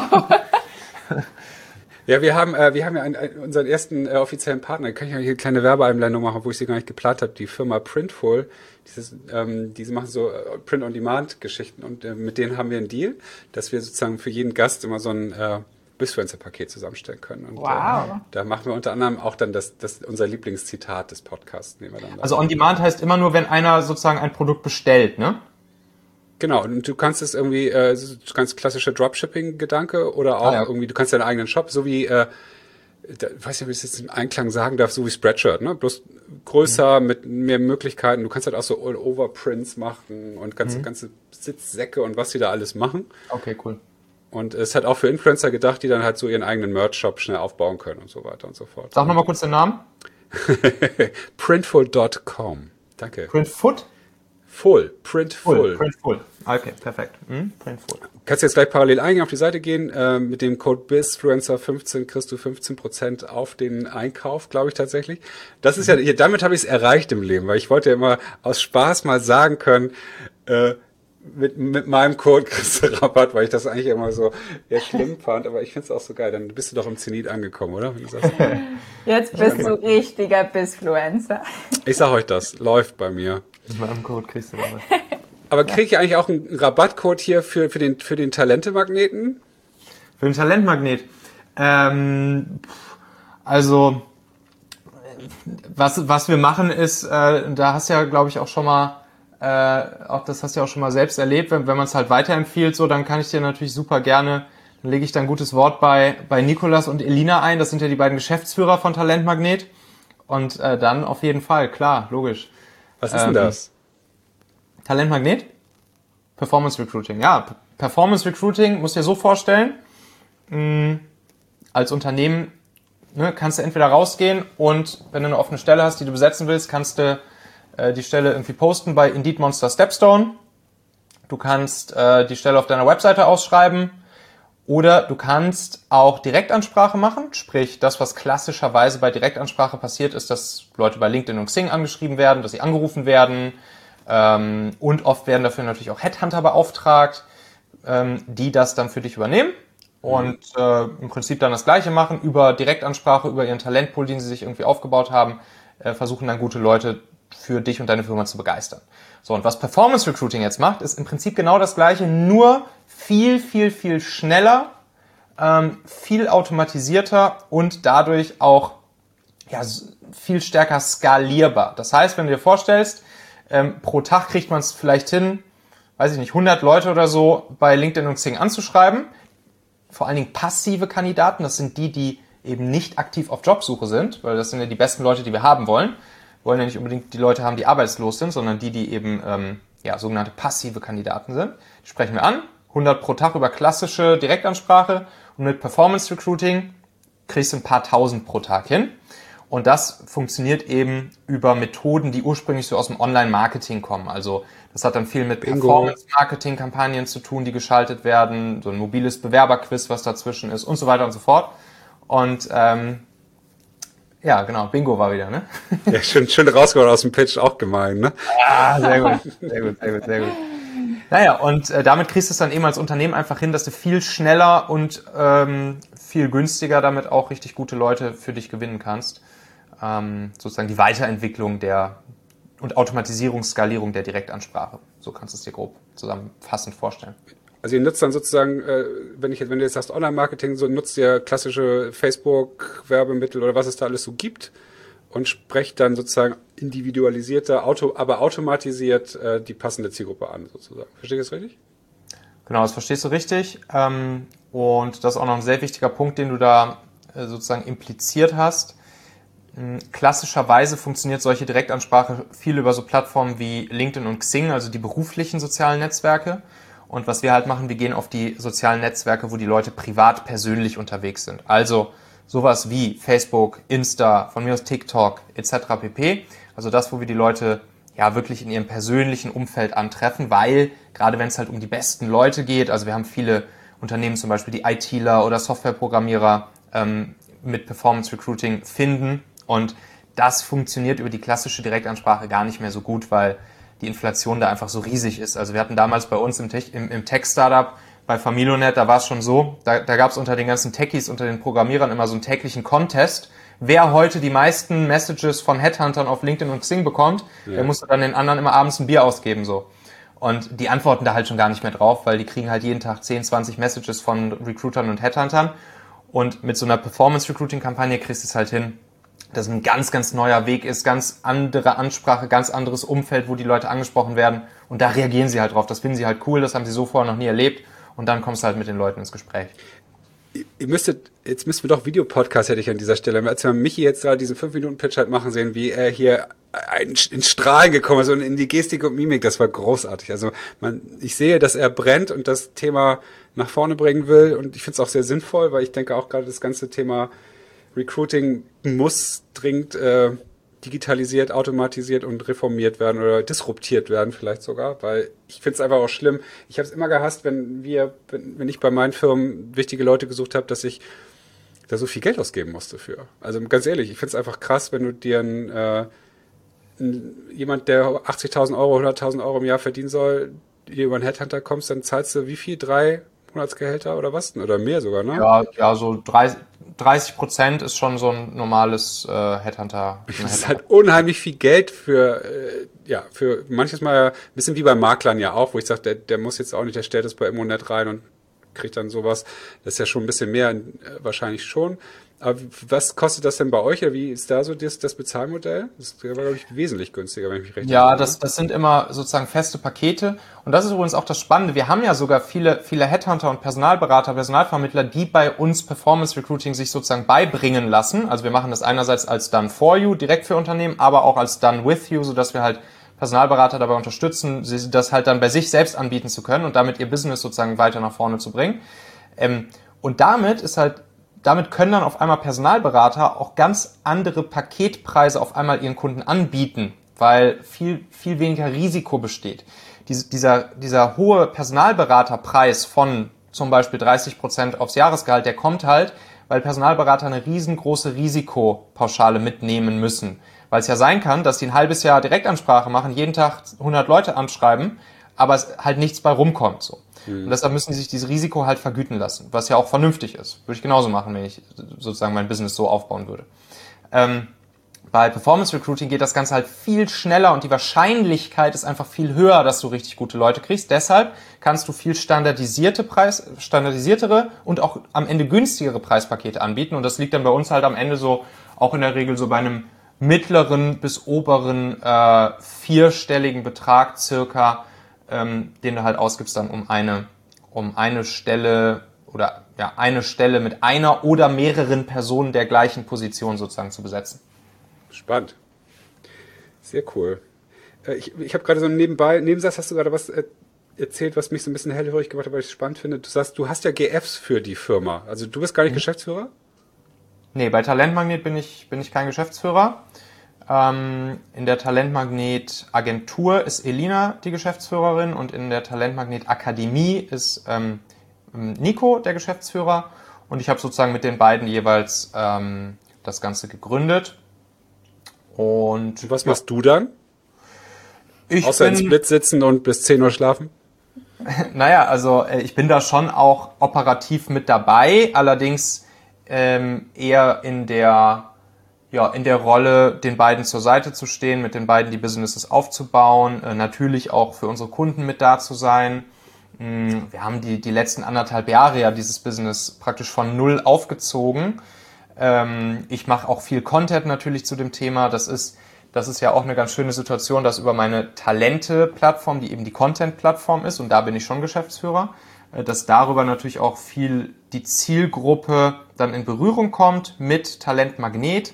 Ja, wir haben äh, wir haben ja einen, einen, unseren ersten äh, offiziellen Partner. Kann ich ja hier eine kleine Werbeeinblendung machen, wo ich sie gar nicht geplant habe. Die Firma Printful. Dieses, ähm, diese machen so äh, Print-on-Demand-Geschichten und äh, mit denen haben wir einen Deal, dass wir sozusagen für jeden Gast immer so ein äh, Bizfluencer-Paket zusammenstellen können. Und, Wow. Äh, da machen wir unter anderem auch dann das, das unser Lieblingszitat des Podcasts. Nehmen wir dann da. Also on demand heißt immer nur, wenn einer sozusagen ein Produkt bestellt, ne? Genau, und du kannst es irgendwie, äh, ganz klassischer Dropshipping-Gedanke oder auch Ah, ja. irgendwie, du kannst deinen eigenen Shop, so wie, äh, da, weiß nicht, ob ich das jetzt im Einklang sagen darf, so wie Spreadshirt, ne? Bloß größer, mhm. mit mehr Möglichkeiten. Du kannst halt auch so All-Over-Prints machen und ganze, mhm. ganze Sitzsäcke und was die da alles machen. Okay, cool. Und es hat auch für Influencer gedacht, die dann halt so ihren eigenen Merch-Shop schnell aufbauen können und so weiter und so fort. Sag nochmal kurz den Namen. Printful Punkt com. Danke. Printfoot? Full. Printful. Printful. Okay, perfekt. Hm? Printful. Kannst du jetzt gleich parallel eingehen, auf die Seite gehen, äh, mit dem Code BizFluencer fünfzehn kriegst du fünfzehn Prozent auf den Einkauf, glaube ich tatsächlich. Das ist ja, hier, damit habe ich es erreicht im Leben, weil ich wollte ja immer aus Spaß mal sagen können, äh, mit, mit meinem Code kriegst du Rabatt, weil ich das eigentlich immer so eher schlimm fand, aber ich finde es auch so geil. Dann bist du doch im Zenit angekommen, oder? Wenn du sagst, jetzt bist du richtiger Bisfluencer. Ich sag euch das, läuft bei mir. Mit meinem Code kriegst du Rabatt. Aber kriege ich eigentlich auch einen Rabattcode hier für, für den, für den Talente-Magneten? Für den Talentmagnet? Ähm, also, was, was wir machen ist, äh, da hast du ja, glaube ich, auch schon mal, äh, auch das hast du ja auch schon mal selbst erlebt, wenn, wenn man es halt weiterempfiehlt, so, dann kann ich dir natürlich super gerne, dann lege ich da ein gutes Wort bei, bei Nikolas und Elina ein, das sind ja die beiden Geschäftsführer von Talentmagnet. Und äh, dann auf jeden Fall, klar, logisch. Was ist denn das? Talentmagnet? Performance Recruiting. Ja, P- Performance Recruiting musst du dir so vorstellen, mh, als Unternehmen ne, kannst du entweder rausgehen und wenn du eine offene Stelle hast, die du besetzen willst, kannst du äh, die Stelle irgendwie posten bei Indeed Monster Stepstone. Du kannst äh, die Stelle auf deiner Webseite ausschreiben oder du kannst auch Direktansprache machen. Sprich, das, was klassischerweise bei Direktansprache passiert, ist, dass Leute bei LinkedIn und Xing angeschrieben werden, dass sie angerufen werden, Ähm, und oft werden dafür natürlich auch Headhunter beauftragt, ähm, die das dann für dich übernehmen und äh, im Prinzip dann das Gleiche machen, über Direktansprache, über ihren Talentpool, den sie sich irgendwie aufgebaut haben, äh, versuchen dann gute Leute für dich und deine Firma zu begeistern. So, und was Performance Recruiting jetzt macht, ist im Prinzip genau das Gleiche, nur viel, viel, viel schneller, ähm, viel automatisierter und dadurch auch ja, viel stärker skalierbar. Das heißt, wenn du dir vorstellst, Ähm, pro Tag kriegt man es vielleicht hin, weiß ich nicht, hundert Leute oder so bei LinkedIn und Xing anzuschreiben. Vor allen Dingen passive Kandidaten, das sind die, die eben nicht aktiv auf Jobsuche sind, weil das sind ja die besten Leute, die wir haben wollen. Wir wollen ja nicht unbedingt die Leute haben, die arbeitslos sind, sondern die, die eben ähm, ja, sogenannte passive Kandidaten sind. Die sprechen wir an, hundert pro Tag über klassische Direktansprache und mit Performance Recruiting kriegst du ein paar tausend pro Tag hin. Und das funktioniert eben über Methoden, die ursprünglich so aus dem Online-Marketing kommen. Also das hat dann viel mit Performance-Marketing-Kampagnen zu tun, die geschaltet werden, so ein mobiles Bewerberquiz, was dazwischen ist und so weiter und so fort. Und ähm, ja, genau, Bingo war wieder, ne? Ja, schön, schön rausgeholt aus dem Pitch, auch gemein, ne? Ah, sehr gut, sehr gut, sehr gut, sehr gut. Naja, und äh, damit kriegst du es dann eben als Unternehmen einfach hin, dass du viel schneller und ähm, viel günstiger damit auch richtig gute Leute für dich gewinnen kannst. Ähm, sozusagen die Weiterentwicklung der und Automatisierung, Skalierung der Direktansprache. So kannst du es dir grob zusammenfassend vorstellen. Also ihr nutzt dann sozusagen, äh, wenn ich wenn du jetzt sagst Online-Marketing, so nutzt ihr klassische Facebook-Werbemittel oder was es da alles so gibt und sprecht dann sozusagen individualisierter, auto, aber automatisiert äh, die passende Zielgruppe an, sozusagen. Verstehe ich das richtig? Genau, das verstehst du richtig. Ähm, und das ist auch noch ein sehr wichtiger Punkt, den du da äh, sozusagen impliziert hast. Klassischerweise funktioniert solche Direktansprache viel über so Plattformen wie LinkedIn und Xing, also die beruflichen sozialen Netzwerke. Und was wir halt machen, wir gehen auf die sozialen Netzwerke, wo die Leute privat persönlich unterwegs sind. Also sowas wie Facebook, Insta, von mir aus TikTok et cetera pp. Also das, wo wir die Leute ja wirklich in ihrem persönlichen Umfeld antreffen, weil gerade wenn es halt um die besten Leute geht, also wir haben viele Unternehmen, zum Beispiel die ITler oder Softwareprogrammierer ähm, mit Performance Recruiting finden. Und das funktioniert über die klassische Direktansprache gar nicht mehr so gut, weil die Inflation da einfach so riesig ist. Also wir hatten damals bei uns im, Tech, im, im Tech-Startup bei Familonet, da war es schon so, da, da gab es unter den ganzen Techies, unter den Programmierern immer so einen täglichen Contest. Wer heute die meisten Messages von Headhuntern auf LinkedIn und Xing bekommt, ja. der musste dann den anderen immer abends ein Bier ausgeben. So. Und die antworten da halt schon gar nicht mehr drauf, weil die kriegen halt jeden Tag zehn, zwanzig Messages von Recruitern und Headhuntern. Und mit so einer Performance-Recruiting-Kampagne kriegst du es halt hin, dass ein ganz, ganz neuer Weg ist, ganz andere Ansprache, ganz anderes Umfeld, wo die Leute angesprochen werden. Und da reagieren sie halt drauf. Das finden sie halt cool, das haben sie so vorher noch nie erlebt. Und dann kommst du halt mit den Leuten ins Gespräch. Ihr müsstet, jetzt müssten wir doch Videopodcast hätte ich an dieser Stelle. Als wir Michi jetzt gerade diesen fünf Minuten Pitch halt machen sehen, wie er hier in Strahlen gekommen ist und in die Gestik und Mimik, das war großartig. Also man, ich sehe, dass er brennt und das Thema nach vorne bringen will. Und ich finde es auch sehr sinnvoll, weil ich denke auch gerade das ganze Thema Recruiting muss dringend äh, digitalisiert, automatisiert und reformiert werden oder disruptiert werden vielleicht sogar, weil ich finde es einfach auch schlimm. Ich habe es immer gehasst, wenn wir, wenn, wenn ich bei meinen Firmen wichtige Leute gesucht habe, dass ich da so viel Geld ausgeben musste für. Also ganz ehrlich, ich finde es einfach krass, wenn du dir ein, äh, ein, jemand, der achtzigtausend Euro, hunderttausend Euro im Jahr verdienen soll, dir über einen Headhunter kommst, dann zahlst du wie viel? Drei Monatsgehälter oder was? Oder mehr sogar, ne? Ja, ja, so dreißig Prozent ist schon so ein normales äh, Headhunter. Das ist halt unheimlich viel Geld für, äh, ja, für manches Mal ein bisschen wie bei Maklern ja auch, wo ich sage, der, der muss jetzt auch nicht, der stellt das bei Immonet rein und kriegt dann sowas. Das ist ja schon ein bisschen mehr, äh, wahrscheinlich schon. Aber was kostet das denn bei euch? Oder wie ist da so das, das Bezahlmodell? Das war, glaube ich, wesentlich günstiger, wenn ich mich recht Ja, erinnere. das, das sind immer sozusagen feste Pakete. Und das ist übrigens auch das Spannende. Wir haben ja sogar viele, viele Headhunter und Personalberater, Personalvermittler, die bei uns Performance Recruiting sich sozusagen beibringen lassen. Also wir machen das einerseits als Done for You, direkt für Unternehmen, aber auch als Done with You, sodass wir halt Personalberater dabei unterstützen, das halt dann bei sich selbst anbieten zu können und damit ihr Business sozusagen weiter nach vorne zu bringen. Und damit ist halt Damit können dann auf einmal Personalberater auch ganz andere Paketpreise auf einmal ihren Kunden anbieten, weil viel, viel weniger Risiko besteht. Dies, dieser, dieser hohe Personalberaterpreis von zum Beispiel dreißig Prozent aufs Jahresgehalt, der kommt halt, weil Personalberater eine riesengroße Risikopauschale mitnehmen müssen. Weil es ja sein kann, dass die ein halbes Jahr Direktansprache machen, jeden Tag hundert Leute anschreiben, aber es halt nichts bei rumkommt, so. Und deshalb müssen die sich dieses Risiko halt vergüten lassen, was ja auch vernünftig ist. Würde ich genauso machen, wenn ich sozusagen mein Business so aufbauen würde. Ähm, bei Performance Recruiting geht das Ganze halt viel schneller und die Wahrscheinlichkeit ist einfach viel höher, dass du richtig gute Leute kriegst. Deshalb kannst du viel standardisierte Preis, standardisiertere und auch am Ende günstigere Preispakete anbieten. Und das liegt dann bei uns halt am Ende so auch in der Regel so bei einem mittleren bis oberen äh, vierstelligen Betrag circa, Ähm, den du halt ausgibst dann um eine, um eine Stelle oder ja, eine Stelle mit einer oder mehreren Personen der gleichen Position sozusagen zu besetzen. Spannend. Sehr cool. Äh, ich ich habe gerade so einen nebenbei, Nebensatz hast du gerade was erzählt, was mich so ein bisschen hellhörig gemacht hat, weil ich es spannend finde. Du sagst, du hast ja G Fs für die Firma. Also du bist gar nicht mhm. Geschäftsführer? Nee, bei Talentmagnet bin ich, bin ich kein Geschäftsführer. In der Talentmagnet Agentur ist Elina die Geschäftsführerin und in der Talentmagnet Akademie ist ähm, Nico der Geschäftsführer und ich habe sozusagen mit den beiden jeweils ähm, das Ganze gegründet. Und, und was ja. machst du dann? Ich Außer bin, im Split sitzen und bis zehn Uhr schlafen? Naja, also ich bin da schon auch operativ mit dabei, allerdings ähm, eher in der ja, in der Rolle, den beiden zur Seite zu stehen, mit den beiden die Businesses aufzubauen, äh, natürlich auch für unsere Kunden mit da zu sein. Mm, wir haben die, die letzten anderthalb Jahre ja dieses Business praktisch von null aufgezogen. Ähm, ich mache auch viel Content natürlich zu dem Thema. Das ist, das ist ja auch eine ganz schöne Situation, dass über meine Talente-Plattform, die eben die Content-Plattform ist, und da bin ich schon Geschäftsführer, äh, dass darüber natürlich auch viel die Zielgruppe dann in Berührung kommt mit Talentmagnet.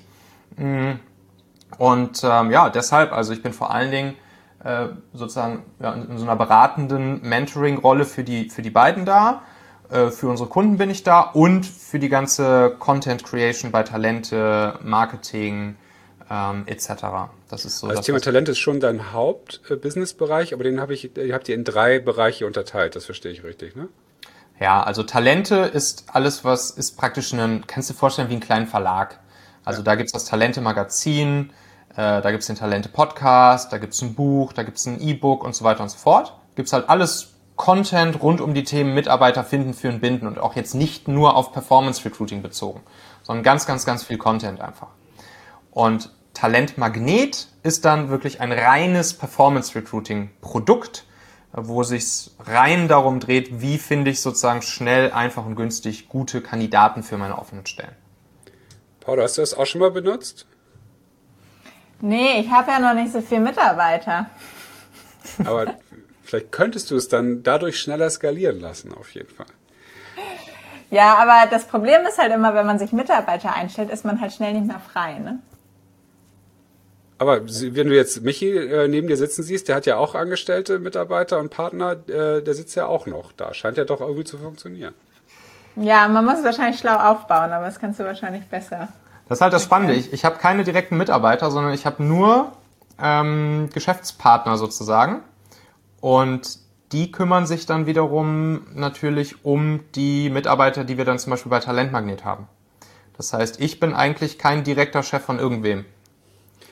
Und ähm, ja, deshalb, also ich bin vor allen Dingen äh, sozusagen ja, in, in so einer beratenden Mentoring-Rolle für die, für die beiden da. Äh, für unsere Kunden bin ich da und für die ganze Content Creation bei Talente, Marketing ähm, et cetera. Das ist so. Also das das Thema Talente ist schon dein Haupt-Business-Bereich, aber den habe ich, ihr habt ihr in drei Bereiche unterteilt, das verstehe ich richtig, ne? Ja, also Talente ist alles, was ist praktisch ein, kannst du dir vorstellen, wie einen kleinen Verlag. Also ja. Da gibt's das Talente-Magazin, äh, da gibt's den Talente-Podcast, da gibt's ein Buch, da gibt's ein E-Book und so weiter und so fort. Gibt's halt alles Content rund um die Themen Mitarbeiter finden, führen, binden und auch jetzt nicht nur auf Performance-Recruiting bezogen, sondern ganz, ganz, ganz viel Content einfach. Und Talentmagnet ist dann wirklich ein reines Performance-Recruiting-Produkt, wo sich rein darum dreht, wie finde ich sozusagen schnell, einfach und günstig gute Kandidaten für meine offenen Stellen. Paul, hast du das auch schon mal benutzt? Nee, ich habe ja noch nicht so viele Mitarbeiter. Aber vielleicht könntest du es dann dadurch schneller skalieren lassen, auf jeden Fall. Ja, aber das Problem ist halt immer, wenn man sich Mitarbeiter einstellt, ist man halt schnell nicht mehr frei, ne? Aber wenn du jetzt Michi äh, neben dir sitzen siehst, der hat ja auch Angestellte, Mitarbeiter und Partner, äh, der sitzt ja auch noch da. Scheint ja doch irgendwie zu funktionieren. Ja, man muss es wahrscheinlich schlau aufbauen, aber das kannst du wahrscheinlich besser. Das ist halt das Spannende. Ich, ich habe keine direkten Mitarbeiter, sondern ich habe nur ähm, Geschäftspartner sozusagen. Und die kümmern sich dann wiederum natürlich um die Mitarbeiter, die wir dann zum Beispiel bei Talentmagnet haben. Das heißt, ich bin eigentlich kein direkter Chef von irgendwem.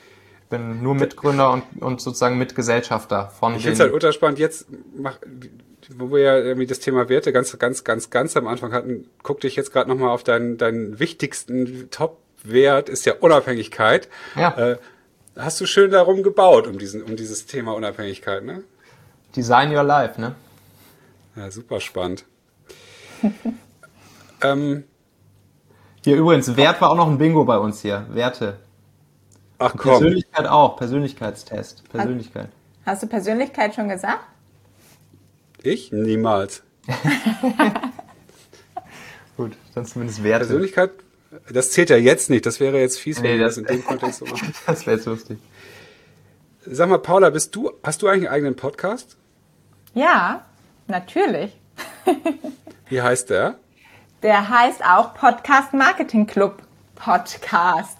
bin nur Mitgründer und, und sozusagen Mitgesellschafter von Ich den... finde es halt ultra spannend. Jetzt, mach, wo wir ja irgendwie das Thema Werte ganz, ganz, ganz, ganz am Anfang hatten, guck dich jetzt gerade nochmal auf deinen, deinen wichtigsten Top-Wert, ist ja Unabhängigkeit. Ja. Äh, hast du schön darum gebaut, um diesen, um dieses Thema Unabhängigkeit, ne? Design Your Life, ne? Ja, super spannend. ähm, Hier übrigens, Wert war auch noch ein Bingo bei uns hier. Werte. ach komm. Persönlichkeit auch. Persönlichkeitstest. Persönlichkeit. Hast du Persönlichkeit schon gesagt? Ich? Niemals. Gut, dann zumindest Werte. Persönlichkeit, das zählt ja jetzt nicht. Das wäre jetzt fies, wenn Nee, wir das- das in dem Kontext so machen. Das wäre jetzt lustig. Sag mal, Paula, bist du, hast du eigentlich einen eigenen Podcast? Ja, natürlich. Wie heißt der? Der heißt auch Podcast Marketing Club Podcast.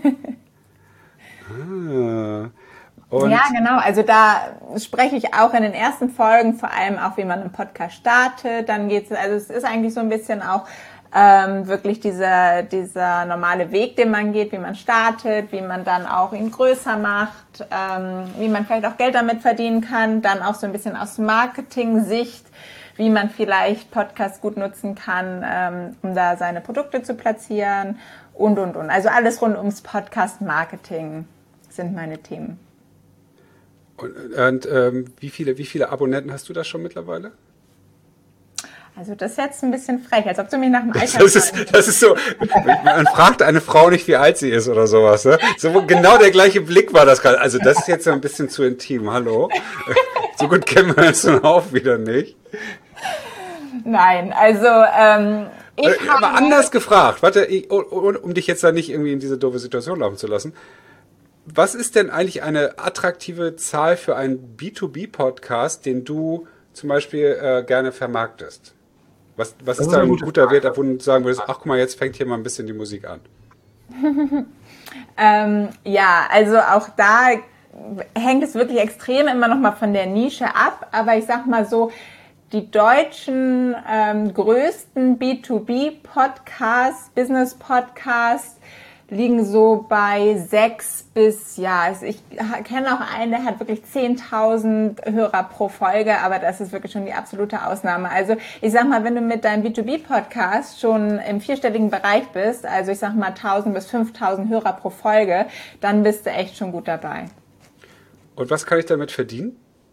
Ah. Und Ja, genau. Also da spreche ich auch in den ersten Folgen vor allem auch, wie man einen Podcast startet. Dann geht's, also es ist eigentlich so ein bisschen auch ähm, wirklich dieser dieser normale Weg, den man geht, wie man startet, wie man dann auch ihn größer macht, ähm, wie man vielleicht auch Geld damit verdienen kann. Dann auch so ein bisschen aus Marketing-Sicht, wie man vielleicht Podcasts gut nutzen kann, ähm, um da seine Produkte zu platzieren und, und, und. Also alles rund ums Podcast-Marketing sind meine Themen. Und, und ähm, wie viele, wie viele Abonnenten hast du da schon mittlerweile? Also das ist jetzt ein bisschen frech, als ob du mich nach dem Alter Das ist, das ist so, man fragt eine Frau nicht, wie alt sie ist oder sowas. Ne? So genau der gleiche Blick war das gerade. Also das ist jetzt so ein bisschen zu intim. Hallo? So gut kennen wir uns nun auch wieder nicht. Nein, also ähm, ich Äh, habe... Aber anders gefragt, warte, ich, um, um dich jetzt da nicht irgendwie in diese doofe Situation laufen zu lassen. Was ist denn eigentlich eine attraktive Zahl für einen B zwei B-Podcast, den du zum Beispiel äh, gerne vermarktest? Was, was Das ist ist da eine ein gute guter Frage. Wert, wo du sagen würdest, ach guck mal, jetzt fängt hier mal ein bisschen die Musik an? Ähm, ja, also auch da hängt es wirklich extrem immer noch mal von der Nische ab. Aber ich sag mal so, die deutschen ähm, größten B zwei B-Podcasts, Business-Podcasts, liegen so bei sechs bis, ja, also ich kenne auch einen, der hat wirklich zehntausend Hörer pro Folge, aber das ist wirklich schon die absolute Ausnahme. Also ich sag mal, wenn du mit deinem B zwei B-Podcast schon im vierstelligen Bereich bist, also ich sag mal tausend bis fünftausend Hörer pro Folge, dann bist du echt schon gut dabei. Und was kann ich damit verdienen?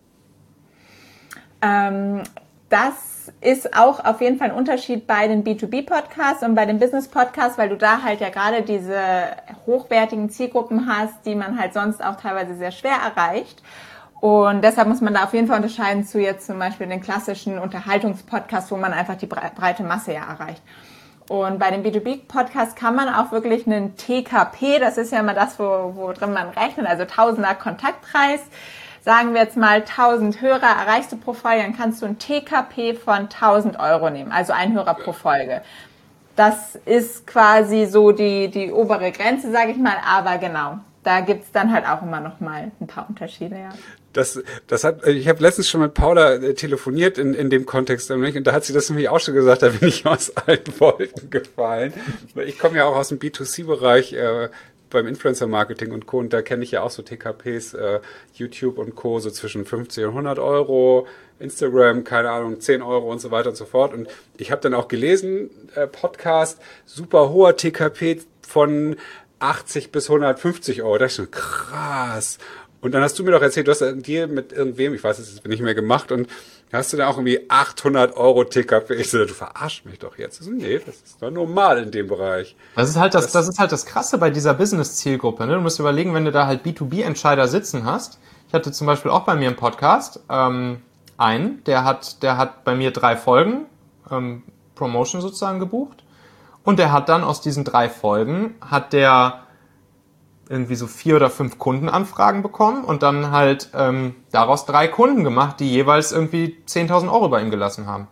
Ähm, das ist auch auf jeden Fall ein Unterschied bei den B zwei B-Podcasts und bei den Business-Podcasts, weil du da halt ja gerade diese hochwertigen Zielgruppen hast, die man halt sonst auch teilweise sehr schwer erreicht. Und deshalb muss man da auf jeden Fall unterscheiden zu jetzt zum Beispiel den klassischen Unterhaltungspodcasts, wo man einfach die breite Masse ja erreicht. Und bei den B zwei B-Podcasts kann man auch wirklich einen T K P, das ist ja immer das, wo, wo drin man rechnet, also Tausender Kontaktpreis. Sagen wir jetzt mal tausend Hörer erreichst du pro Folge, dann kannst du ein T K P von tausend Euro nehmen, also ein Hörer pro Folge. Das ist quasi so die, die obere Grenze, sage ich mal, aber genau, da gibt's dann halt auch immer noch mal ein paar Unterschiede, ja. Das, das hat, ich habe letztens schon mit Paula äh, telefoniert in, in dem Kontext und da hat sie das nämlich auch schon gesagt, da bin ich aus allen Wolken gefallen. Weil ich komme ja auch aus dem B zwei C-Bereich, äh, beim Influencer-Marketing und Co. Und da kenne ich ja auch so T K Ps, äh, YouTube und Co. so zwischen fünfzig und hundert Euro, Instagram, keine Ahnung, zehn Euro und so weiter und so fort. Und ich habe dann auch gelesen, äh, Podcast, super hoher T K P von achtzig bis hundertfünfzig Euro. Das ist schon krass. Und dann hast du mir doch erzählt, du hast dir mit irgendwem, ich weiß es jetzt nicht mehr gemacht, und hast du dann auch irgendwie achthundert Euro T K P. Ich so, du verarschst mich doch jetzt. Ich so, nee, das ist doch normal in dem Bereich. Das ist halt das, das ist halt das Krasse bei dieser Business-Zielgruppe. Ne? Du musst überlegen, wenn du da halt B zwei B-Entscheider sitzen hast. Ich hatte zum Beispiel auch bei mir im Podcast ähm, einen, der hat, der hat bei mir drei Folgen ähm, Promotion sozusagen gebucht. Und der hat dann aus diesen drei Folgen, hat der irgendwie so vier oder fünf Kundenanfragen bekommen und dann halt ähm, daraus drei Kunden gemacht, die jeweils irgendwie zehntausend Euro bei ihm gelassen haben.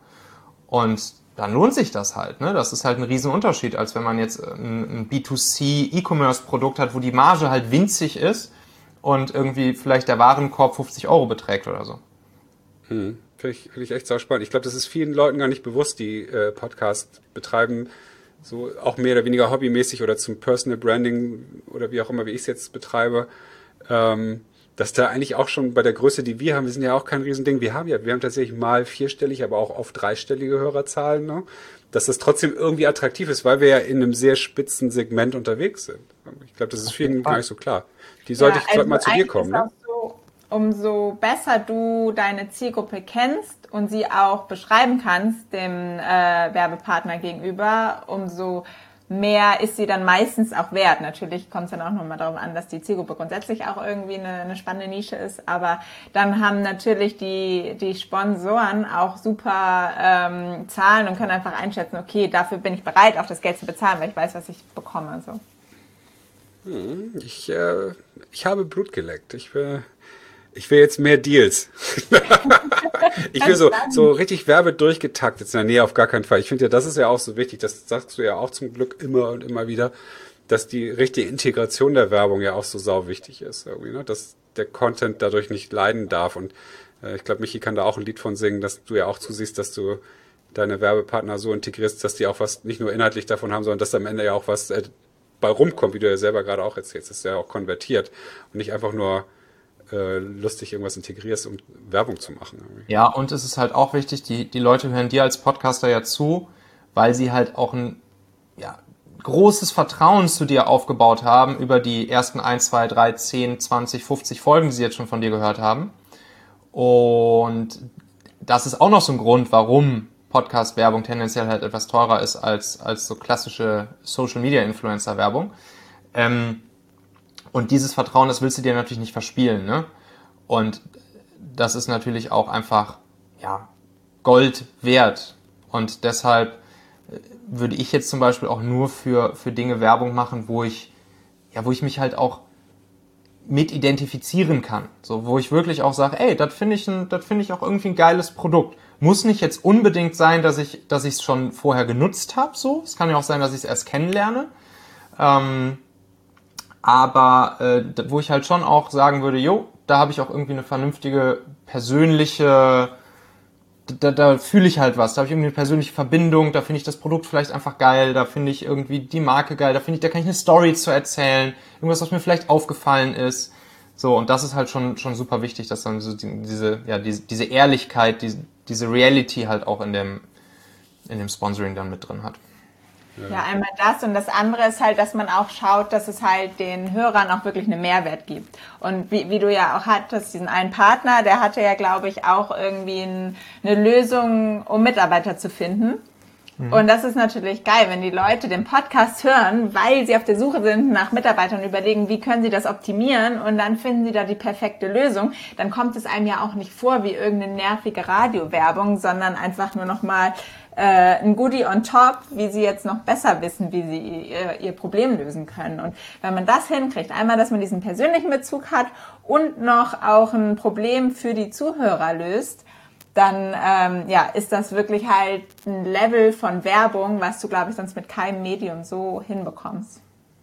Und dann lohnt sich das halt, ne? Das ist halt ein Riesenunterschied, als wenn man jetzt ein, ein B zwei C E-Commerce-Produkt hat, wo die Marge halt winzig ist und irgendwie vielleicht der Warenkorb fünfzig Euro beträgt oder so. Hm, finde ich, find ich echt sau spannend. Ich glaube, das ist vielen Leuten gar nicht bewusst, die äh, Podcast betreiben, so auch mehr oder weniger hobbymäßig oder zum Personal Branding oder wie auch immer, wie ich es jetzt betreibe. ähm, dass da eigentlich auch schon bei der Größe, die wir haben, wir sind ja auch kein Riesending, wir haben ja, wir haben tatsächlich mal vierstellig, aber auch oft dreistellige Hörerzahlen, ne? Dass das trotzdem irgendwie attraktiv ist, weil wir ja in einem sehr spitzen Segment unterwegs sind. Ich glaube, das ist vielen gar nicht so klar. Die sollte ja, ich also mal zu dir kommen, ne? So, umso besser du deine Zielgruppe kennst und sie auch beschreiben kannst dem äh, Werbepartner gegenüber, umso mehr ist sie dann meistens auch wert. Natürlich kommt es dann auch nochmal darauf an, dass die Zielgruppe grundsätzlich auch irgendwie eine, eine spannende Nische ist, aber dann haben natürlich die, die Sponsoren auch super ähm, Zahlen und können einfach einschätzen, okay, dafür bin ich bereit, auch das Geld zu bezahlen, weil ich weiß, was ich bekomme. So. Hm, ich, äh, ich habe Blut geleckt. Ich will, ich will jetzt mehr Deals. Ich will so, so richtig Werbe durchgetaktet sein. Nee, auf gar keinen Fall. Ich finde ja, das ist ja auch so wichtig. Das sagst du ja auch zum Glück immer und immer wieder, dass die richtige Integration der Werbung ja auch so sau wichtig ist. Irgendwie, ne? Dass der Content dadurch nicht leiden darf. Und äh, ich glaube, Michi kann da auch ein Lied von singen, dass du ja auch zusiehst, dass du deine Werbepartner so integrierst, dass die auch was nicht nur inhaltlich davon haben, sondern dass am Ende ja auch was äh, bei rumkommt, wie du ja selber gerade auch erzählst. Das ist ja auch konvertiert und nicht einfach nur lustig irgendwas integrierst, um Werbung zu machen. Irgendwie. Ja, und es ist halt auch wichtig, die, die Leute hören dir als Podcaster ja zu, weil sie halt auch ein ja, großes Vertrauen zu dir aufgebaut haben über die ersten eins, zwei, drei, zehn, zwanzig, fünfzig Folgen, die sie jetzt schon von dir gehört haben. Und das ist auch noch so ein Grund, warum Podcast-Werbung tendenziell halt etwas teurer ist als, als so klassische Social-Media-Influencer-Werbung. Ähm, Und dieses Vertrauen, das willst du dir natürlich nicht verspielen, ne? Und das ist natürlich auch einfach, ja, Gold wert. Und deshalb würde ich jetzt zum Beispiel auch nur für, für Dinge Werbung machen, wo ich, ja, wo ich mich halt auch mit identifizieren kann. So, wo ich wirklich auch sage, ey, das finde ich ein, das finde ich auch irgendwie ein geiles Produkt. Muss nicht jetzt unbedingt sein, dass ich, dass ich es schon vorher genutzt habe, so. Es kann ja auch sein, dass ich es erst kennenlerne. Ähm, Aber äh, wo ich halt schon auch sagen würde, jo, da habe ich auch irgendwie eine vernünftige persönliche, da, da fühle ich halt was, da habe ich irgendwie eine persönliche Verbindung, da finde ich das Produkt vielleicht einfach geil, da finde ich irgendwie die Marke geil, da finde ich, da kann ich eine Story zu erzählen, irgendwas, was mir vielleicht aufgefallen ist. So, und das ist halt schon schon super wichtig, dass dann so die, diese, ja, diese, diese Ehrlichkeit, diese, diese Reality halt auch in dem, in dem Sponsoring dann mit drin hat. Ja, einmal das und das andere ist halt, dass man auch schaut, dass es halt den Hörern auch wirklich einen Mehrwert gibt. Und wie, wie du ja auch hattest, diesen einen Partner, der hatte ja, glaube ich, auch irgendwie ein, eine Lösung, um Mitarbeiter zu finden. Mhm. Und das ist natürlich geil, wenn die Leute den Podcast hören, weil sie auf der Suche sind nach Mitarbeitern und überlegen, wie können sie das optimieren und dann finden sie da die perfekte Lösung. Dann kommt es einem ja auch nicht vor wie irgendeine nervige Radiowerbung, sondern einfach nur nochmal äh, ein Goodie on top, wie sie jetzt noch besser wissen, wie sie ihr, ihr Problem lösen können. Und wenn man das hinkriegt, einmal, dass man diesen persönlichen Bezug hat und noch auch ein Problem für die Zuhörer löst, dann ähm, ja, ist das wirklich halt ein Level von Werbung, was du, glaube ich, sonst mit keinem Medium so hinbekommst.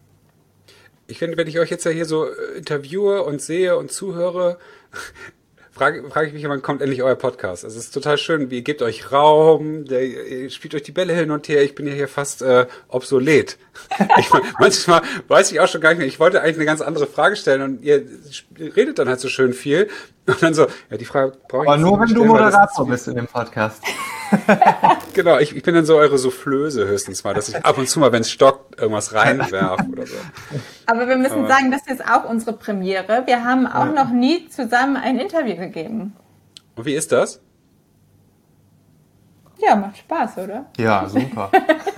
Ich finde, wenn ich euch jetzt ja hier so interviewe und sehe und zuhöre, frage, frage ich mich, wann kommt endlich euer Podcast? Also es ist total schön, ihr gebt euch Raum, der, ihr spielt euch die Bälle hin und her, ich bin ja hier fast äh, obsolet. Ich, manchmal weiß ich auch schon gar nicht mehr, ich wollte eigentlich eine ganz andere Frage stellen und ihr redet dann halt so schön viel und dann so, ja, die Frage brauche ich Aber nur, wenn stellen, du Moderator bist in dem Podcast. Genau, ich, ich bin dann so eure Soufflöse höchstens mal, dass ich ab und zu mal, wenn es stockt, irgendwas reinwerfe oder so. Aber wir müssen Aber sagen, das ist jetzt auch unsere Premiere. Wir haben auch ja. noch nie zusammen ein Interview gegeben. Und wie ist das? Ja, macht Spaß, oder? Ja, super.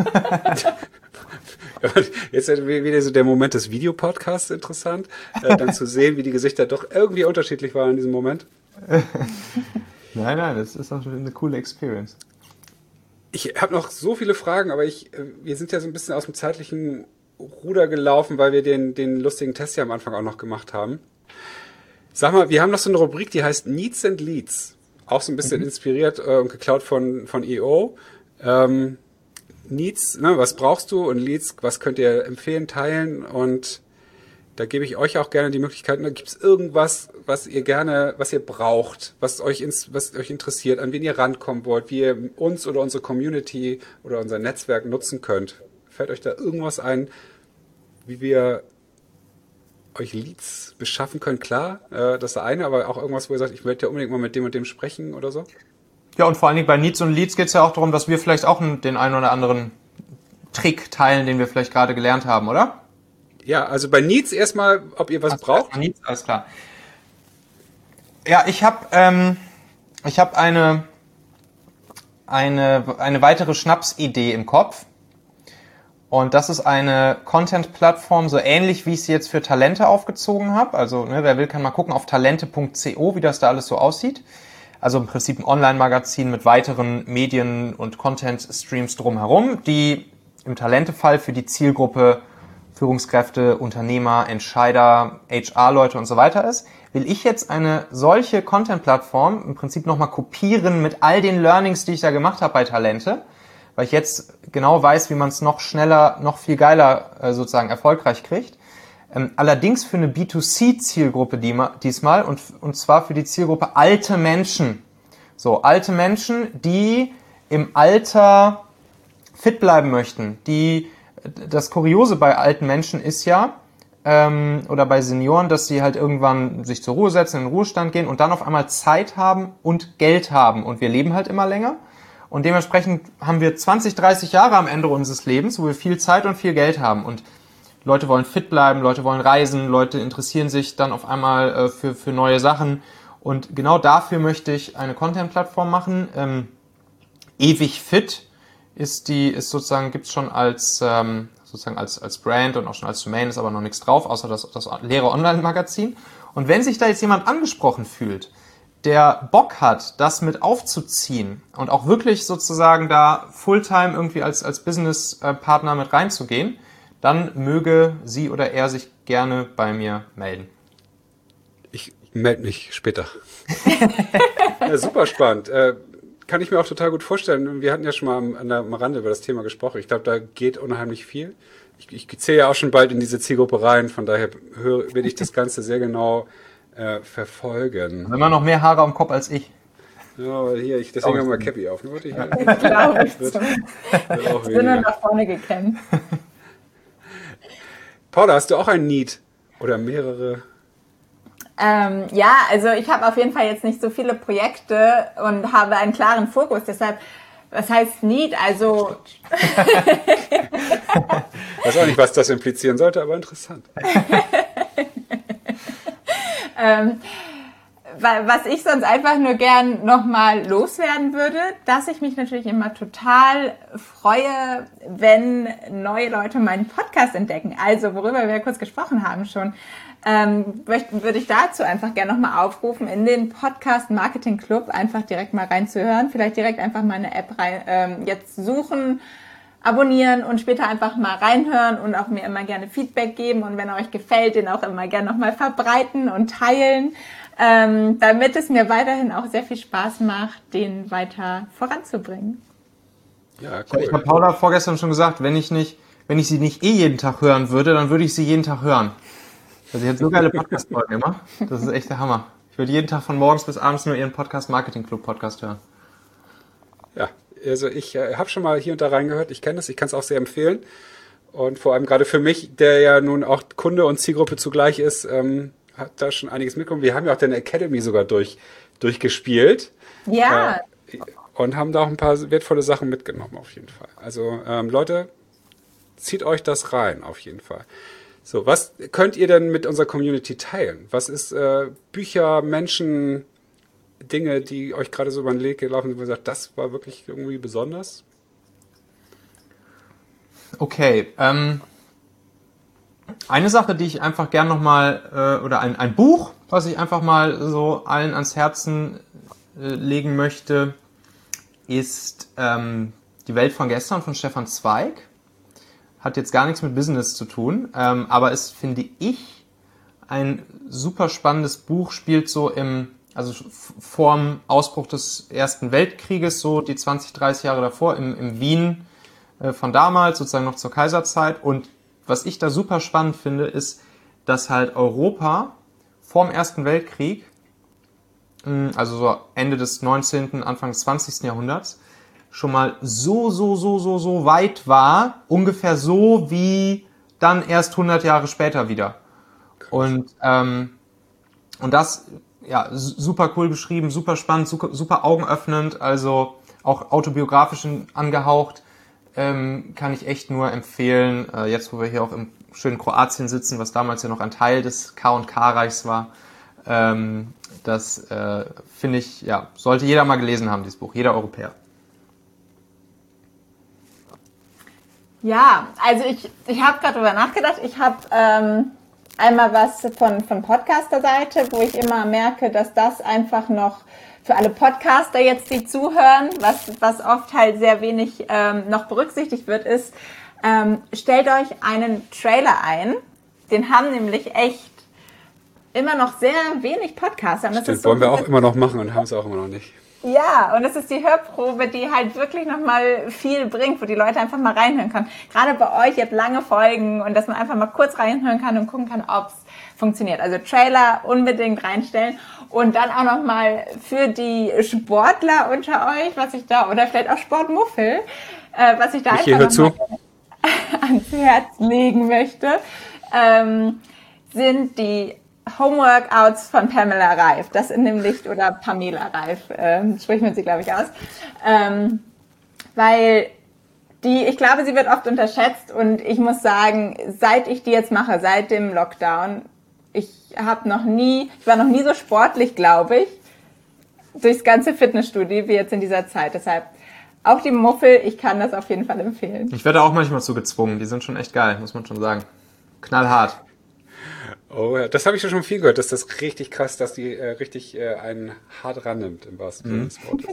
Jetzt ist wieder so der Moment des Videopodcasts interessant, äh, dann zu sehen, wie die Gesichter doch irgendwie unterschiedlich waren in diesem Moment. Nein, nein, das ist auch eine coole Experience. Ich habe noch so viele Fragen, aber ich, wir sind ja so ein bisschen aus dem zeitlichen Ruder gelaufen, weil wir den, den lustigen Test ja am Anfang auch noch gemacht haben. Sag mal, wir haben noch so eine Rubrik, die heißt Needs and Leads. Auch so ein bisschen mhm. inspiriert äh, und geklaut von, von E O. Ähm, Needs, ne, was brauchst du? Und Leads, was könnt ihr empfehlen, teilen? Und da gebe ich euch auch gerne die Möglichkeit, ne, gibt es irgendwas, was ihr gerne, was ihr braucht, was euch ins, was euch interessiert, an wen ihr rankommen wollt, wie ihr uns oder unsere Community oder unser Netzwerk nutzen könnt? Fällt euch da irgendwas ein, wie wir euch Leads beschaffen können, klar, äh, das ist der eine, aber auch irgendwas, wo ihr sagt, ich möchte ja unbedingt mal mit dem und dem sprechen oder so? Ja, und vor allen Dingen bei Needs und Leads geht es ja auch darum, dass wir vielleicht auch den einen oder anderen Trick teilen, den wir vielleicht gerade gelernt haben, oder? Ja, also bei Needs erstmal, ob ihr was also braucht. Needs, alles klar. Ja, ich habe ähm, ich habe eine, eine, eine weitere Schnapsidee im Kopf. Und das ist eine Content-Plattform, so ähnlich wie ich sie jetzt für Talente aufgezogen habe. Also ne, wer will, kann mal gucken auf talente punkt co, wie das da alles so aussieht. Also im Prinzip ein Online-Magazin mit weiteren Medien- und Content-Streams drumherum, die im Talente-Fall für die Zielgruppe Führungskräfte, Unternehmer, Entscheider, H R-Leute und so weiter ist. Will ich jetzt eine solche Content-Plattform im Prinzip nochmal kopieren mit all den Learnings, die ich da gemacht habe bei Talente, weil ich jetzt genau weiß, wie man es noch schneller, noch viel geiler äh, sozusagen erfolgreich kriegt. Ähm, allerdings für eine B zwei C-Zielgruppe die, diesmal und, und zwar für die Zielgruppe alte Menschen. So, alte Menschen, die im Alter fit bleiben möchten. Die, das Kuriose bei alten Menschen ist ja, ähm, oder bei Senioren, dass sie halt irgendwann sich zur Ruhe setzen, in den Ruhestand gehen und dann auf einmal Zeit haben und Geld haben. Und wir leben halt immer länger. Und dementsprechend haben wir zwanzig, dreißig Jahre am Ende unseres Lebens, wo wir viel Zeit und viel Geld haben. Und Leute wollen fit bleiben, Leute wollen reisen, Leute interessieren sich dann auf einmal äh, für, für neue Sachen. Und genau dafür möchte ich eine Content-Plattform machen. Ähm, ewig fit ist die, ist sozusagen, gibt's schon als, ähm, sozusagen als, als Brand und auch schon als Domain, ist aber noch nichts drauf, außer das, das leere Online-Magazin. Und wenn sich da jetzt jemand angesprochen fühlt, der Bock hat, das mit aufzuziehen und auch wirklich sozusagen da Fulltime irgendwie als, als Business-Partner mit reinzugehen, dann möge sie oder er sich gerne bei mir melden. Ich melde mich später. Ja, super spannend. Äh, kann ich mir auch total gut vorstellen. Wir hatten ja schon mal am, an der, am Rande über das Thema gesprochen. Ich glaube, da geht unheimlich viel. Ich, ich zähle ja auch schon bald in diese Zielgruppe rein, von daher höre, will ich das Ganze sehr genau äh, verfolgen. Immer noch mehr Haare am Kopf als ich. Ja, hier, ich, deswegen haben wir Cappy auf. Ne? Ich, ja, glaube ich. Wird, So. wird auch ich bin nur nach vorne gekämmt. Paula, hast du auch ein Need oder mehrere? Ähm, ja, also ich habe auf jeden Fall jetzt nicht so viele Projekte und habe einen klaren Fokus. Deshalb, was heißt Need? Also ich weiß auch nicht, was das implizieren sollte, aber interessant. ähm, was ich sonst einfach nur gern nochmal loswerden würde, dass ich mich natürlich immer total freue, wenn neue Leute meinen Podcast entdecken. Also worüber wir kurz gesprochen haben schon, ähm, würde ich dazu einfach gerne nochmal aufrufen, in den Podcast Marketing Club einfach direkt mal reinzuhören. Vielleicht direkt einfach mal eine App rein, ähm, jetzt suchen, abonnieren und später einfach mal reinhören und auch mir immer gerne Feedback geben und wenn er euch gefällt, den auch immer gerne nochmal verbreiten und teilen. Ähm, damit es mir weiterhin auch sehr viel Spaß macht, den weiter voranzubringen. Ja, cool. Ich habe Paula vorgestern schon gesagt, wenn ich nicht, wenn ich sie nicht eh jeden Tag hören würde, dann würde ich sie jeden Tag hören. Also sie hat so geile Podcast-Folgen immer. Das ist echt der Hammer. Ich würde jeden Tag von morgens bis abends nur ihren Podcast Marketing Club Podcast hören. Ja, also ich äh, habe schon mal hier und da reingehört. Ich kenne das, ich kann es auch sehr empfehlen. Und vor allem gerade für mich, der ja nun auch Kunde und Zielgruppe zugleich ist, ähm, hat da schon einiges mitgekommen. Wir haben ja auch deine Academy sogar durch, durchgespielt. Ja. Äh, und haben da auch ein paar wertvolle Sachen mitgenommen, auf jeden Fall. Also, ähm, Leute, zieht euch das rein, auf jeden Fall. So, was könnt ihr denn mit unserer Community teilen? Was ist äh, Bücher, Menschen, Dinge, die euch gerade so über den Weg gelaufen sind, wo ihr sagt, das war wirklich irgendwie besonders? Okay, ähm, eine Sache, die ich einfach gern nochmal, äh, oder ein, ein Buch, was ich einfach mal so allen ans Herzen äh, legen möchte, ist ähm, Die Welt von gestern von Stefan Zweig. Hat jetzt gar nichts mit Business zu tun, ähm, aber ist, finde ich, ein super spannendes Buch, spielt so im, also vorm Ausbruch des Ersten Weltkrieges, so die zwanzig, dreißig Jahre davor, im, im Wien äh, von damals, sozusagen noch zur Kaiserzeit. Und was ich da super spannend finde, ist, dass halt Europa vorm Ersten Weltkrieg, also so Ende des neunzehnten, Anfang des zwanzigsten Jahrhunderts, schon mal so, so, so, so, so weit war, ungefähr so wie dann erst hundert Jahre später wieder. Und, ähm, und das, ja, super cool geschrieben, super spannend, super, super augenöffnend, also auch autobiografisch angehaucht, ähm, kann ich echt nur empfehlen, äh, jetzt wo wir hier auch im schönen Kroatien sitzen, was damals ja noch ein Teil des K und K-Reichs war, ähm, das äh, finde ich, ja, sollte jeder mal gelesen haben, dieses Buch, jeder Europäer. Ja, also ich, ich habe gerade drüber nachgedacht. Ich habe ähm, einmal was von, von Podcaster-Seite, wo ich immer merke, dass das einfach noch für alle Podcaster jetzt, die zuhören, was, was oft halt sehr wenig ähm, noch berücksichtigt wird, ist, ähm, stellt euch einen Trailer ein. Den haben nämlich echt immer noch sehr wenig Podcaster. Und das Stimmt, ist so, wollen wir auch immer noch machen und haben es auch immer noch nicht. Ja, und das ist die Hörprobe, die halt wirklich nochmal viel bringt, wo die Leute einfach mal reinhören können. Gerade bei euch, ihr habt lange Folgen und dass man einfach mal kurz reinhören kann und gucken kann, ob's funktioniert. Also Trailer unbedingt reinstellen und dann auch nochmal für die Sportler unter euch, was ich da, oder vielleicht auch Sportmuffel, äh, was ich da ich einfach nochmal ans Herz legen möchte, ähm, sind die Homeworkouts von Pamela Reif, das in dem Licht, oder Pamela Reif, ähm, spricht man sie, glaube ich, aus, ähm, weil die, ich glaube, sie wird oft unterschätzt und ich muss sagen, seit ich die jetzt mache, seit dem Lockdown, ich habe noch nie, ich war noch nie so sportlich, glaube ich, durchs ganze Fitnessstudio wie jetzt in dieser Zeit, deshalb auch die Muffel, ich kann das auf jeden Fall empfehlen. Ich werde auch manchmal zu gezwungen, die sind schon echt geil, muss man schon sagen. Knallhart. Oh ja, das habe ich schon viel gehört, dass das richtig krass, dass die äh, richtig äh, einen hart rannimmt, im wahrsten Sinne des Wortes.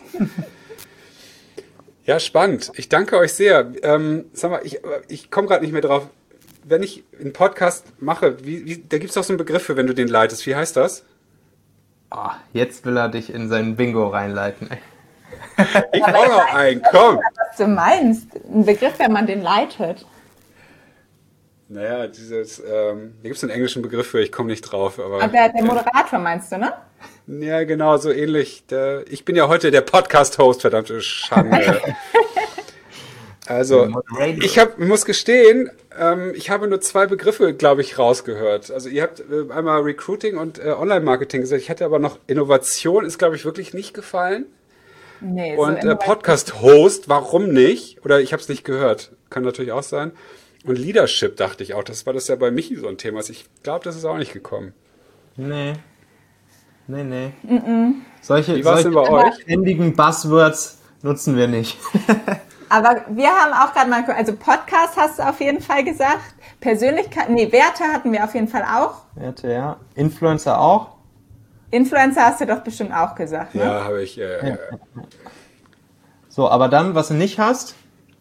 Ja, spannend. Ich danke euch sehr. Ähm, sag mal, ich, ich komme gerade nicht mehr drauf. Wenn ich einen Podcast mache, wie, wie, da gibt es doch so einen Begriff für, wenn du den leitest. Wie heißt das? Oh, jetzt will er dich in sein Bingo reinleiten. Ich brauche noch einen, komm. Was du meinst, ein Begriff, wenn man den leitet. Naja, dieses, ähm, da gibt es einen englischen Begriff für, ich komme nicht drauf. Aber, aber der, der Moderator meinst du, ne? Ja, genau, so ähnlich. Der, ich bin ja heute der Podcast-Host, verdammte Schande. Also, ich hab, muss gestehen, ähm, ich habe nur zwei Begriffe, glaube ich, rausgehört. Also ihr habt äh, einmal Recruiting und äh, Online-Marketing gesagt. Ich hätte aber noch Innovation, ist, glaube ich, wirklich nicht gefallen. Nee, und so äh, Podcast-Host, warum nicht? Oder ich habe es nicht gehört. Kann natürlich auch sein. Und Leadership dachte ich auch. Das war das ja bei Michi so ein Thema. Ich glaube, das ist auch nicht gekommen. Nee. Nee, nee. Mm-mm. Solche, Wie war's solche denn bei euch? ständigen Buzzwords nutzen wir nicht. Aber wir haben auch gerade mal, also Podcast hast du auf jeden Fall gesagt. Persönlichkeit, nee, Werte hatten wir auf jeden Fall auch. Werte, ja. Influencer auch. Influencer hast du doch bestimmt auch gesagt, ne? Ja, habe ich. Äh, ja. So, aber dann, was du nicht hast,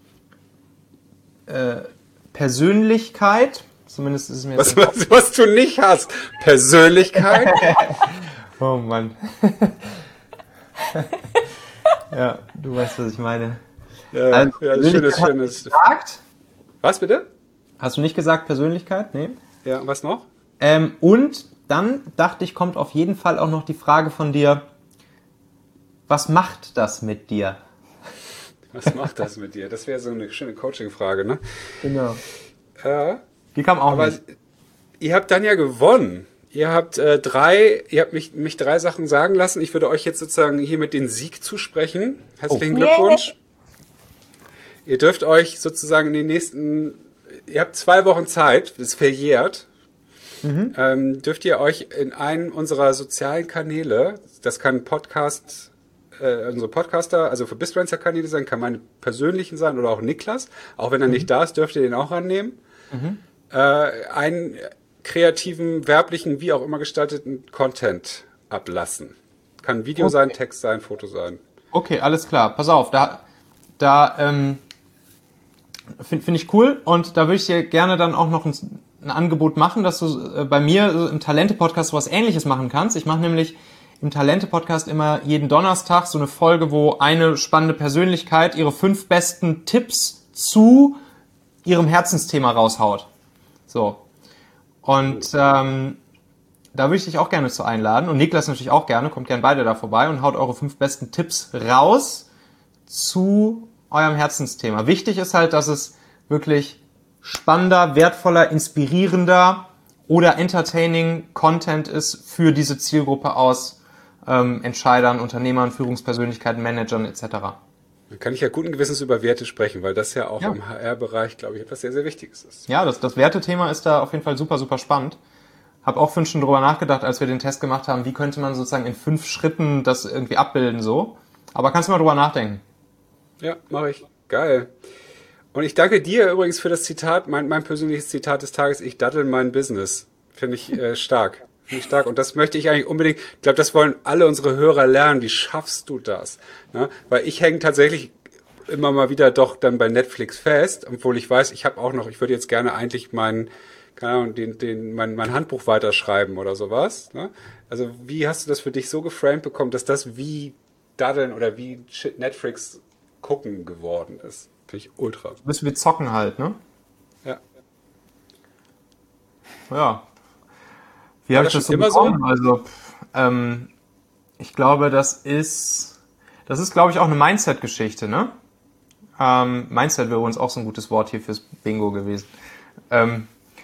äh, Persönlichkeit, zumindest ist es mir was, was, was du nicht hast, Persönlichkeit. Oh Mann. Ja, du weißt, was ich meine. Ja, also, ja schönes, schönes. Gesagt. Was bitte? Hast du nicht gesagt Persönlichkeit? Nee. Ja, was noch? Ähm, und dann dachte ich, kommt auf jeden Fall auch noch die Frage von dir, was macht das mit dir? Was macht das mit dir? Das wäre so eine schöne Coaching-Frage, ne? Genau. Äh, die kam auch aber nicht. Ihr habt dann ja gewonnen. Ihr habt äh, drei, ihr habt mich, mich drei Sachen sagen lassen. Ich würde euch jetzt sozusagen hier mit den Sieg zusprechen. Herzlichen Oh. Glückwunsch. Ihr dürft euch sozusagen in den nächsten, ihr habt zwei Wochen Zeit, es verjährt, mhm. ähm, dürft ihr euch in einen unserer sozialen Kanäle, das kann Podcast, äh, unsere Podcaster, also für Bistrancer-Kanäle sein, kann meine persönlichen sein oder auch Niklas, auch wenn er mhm. nicht da ist, dürft ihr den auch annehmen, mhm. äh, einen kreativen, werblichen, wie auch immer gestalteten Content ablassen. Kann Video okay. sein, Text sein, Foto sein. Okay, alles klar. Pass auf, da, da ähm, finde find ich cool und da würde ich dir gerne dann auch noch ein, ein Angebot machen, dass du äh, bei mir so im Talente-Podcast was Ähnliches machen kannst. Ich mache nämlich im Talente-Podcast immer jeden Donnerstag so eine Folge, wo eine spannende Persönlichkeit ihre fünf besten Tipps zu ihrem Herzensthema raushaut. So. Und ähm, da würde ich dich auch gerne zu einladen und Niklas natürlich auch gerne, kommt gerne beide da vorbei und haut eure fünf besten Tipps raus zu eurem Herzensthema. Wichtig ist halt, dass es wirklich spannender, wertvoller, inspirierender oder entertaining Content ist für diese Zielgruppe aus ähm, Entscheidern, Unternehmern, Führungspersönlichkeiten, Managern et cetera. Dann kann ich ja guten Gewissens über Werte sprechen, weil das ja auch ja. im H R-Bereich, glaube ich, etwas sehr, sehr Wichtiges ist. Ja, das, das Wertethema ist da auf jeden Fall super, super spannend. Hab auch fünf schon drüber nachgedacht, als wir den Test gemacht haben, wie könnte man sozusagen in fünf Schritten das irgendwie abbilden so. Aber kannst du mal drüber nachdenken. Ja, mache ich. Geil. Und ich danke dir übrigens für das Zitat, mein, mein persönliches Zitat des Tages, ich dattel mein Business. Finde ich äh, stark. Finde ich stark. Und das möchte ich eigentlich unbedingt, ich glaube, das wollen alle unsere Hörer lernen. Wie schaffst du das? Ne? Weil ich hänge tatsächlich immer mal wieder doch dann bei Netflix fest, obwohl ich weiß, ich habe auch noch, ich würde jetzt gerne eigentlich meinen, keine Ahnung, den, den, mein, mein Handbuch weiterschreiben oder sowas. Ne? Also wie hast du das für dich so geframed bekommen, dass das wie Daddeln oder wie Netflix gucken geworden ist? Finde ich ultra. Du bist wie zocken halt, ne? Ja. Ja. Wie habe ich das so immer bekommen? so? Also, ähm, ich glaube, das ist, das ist, glaube ich, auch eine Mindset-Geschichte, ne? Ähm, Mindset wäre übrigens auch so ein gutes Wort hier fürs Bingo gewesen. Ähm,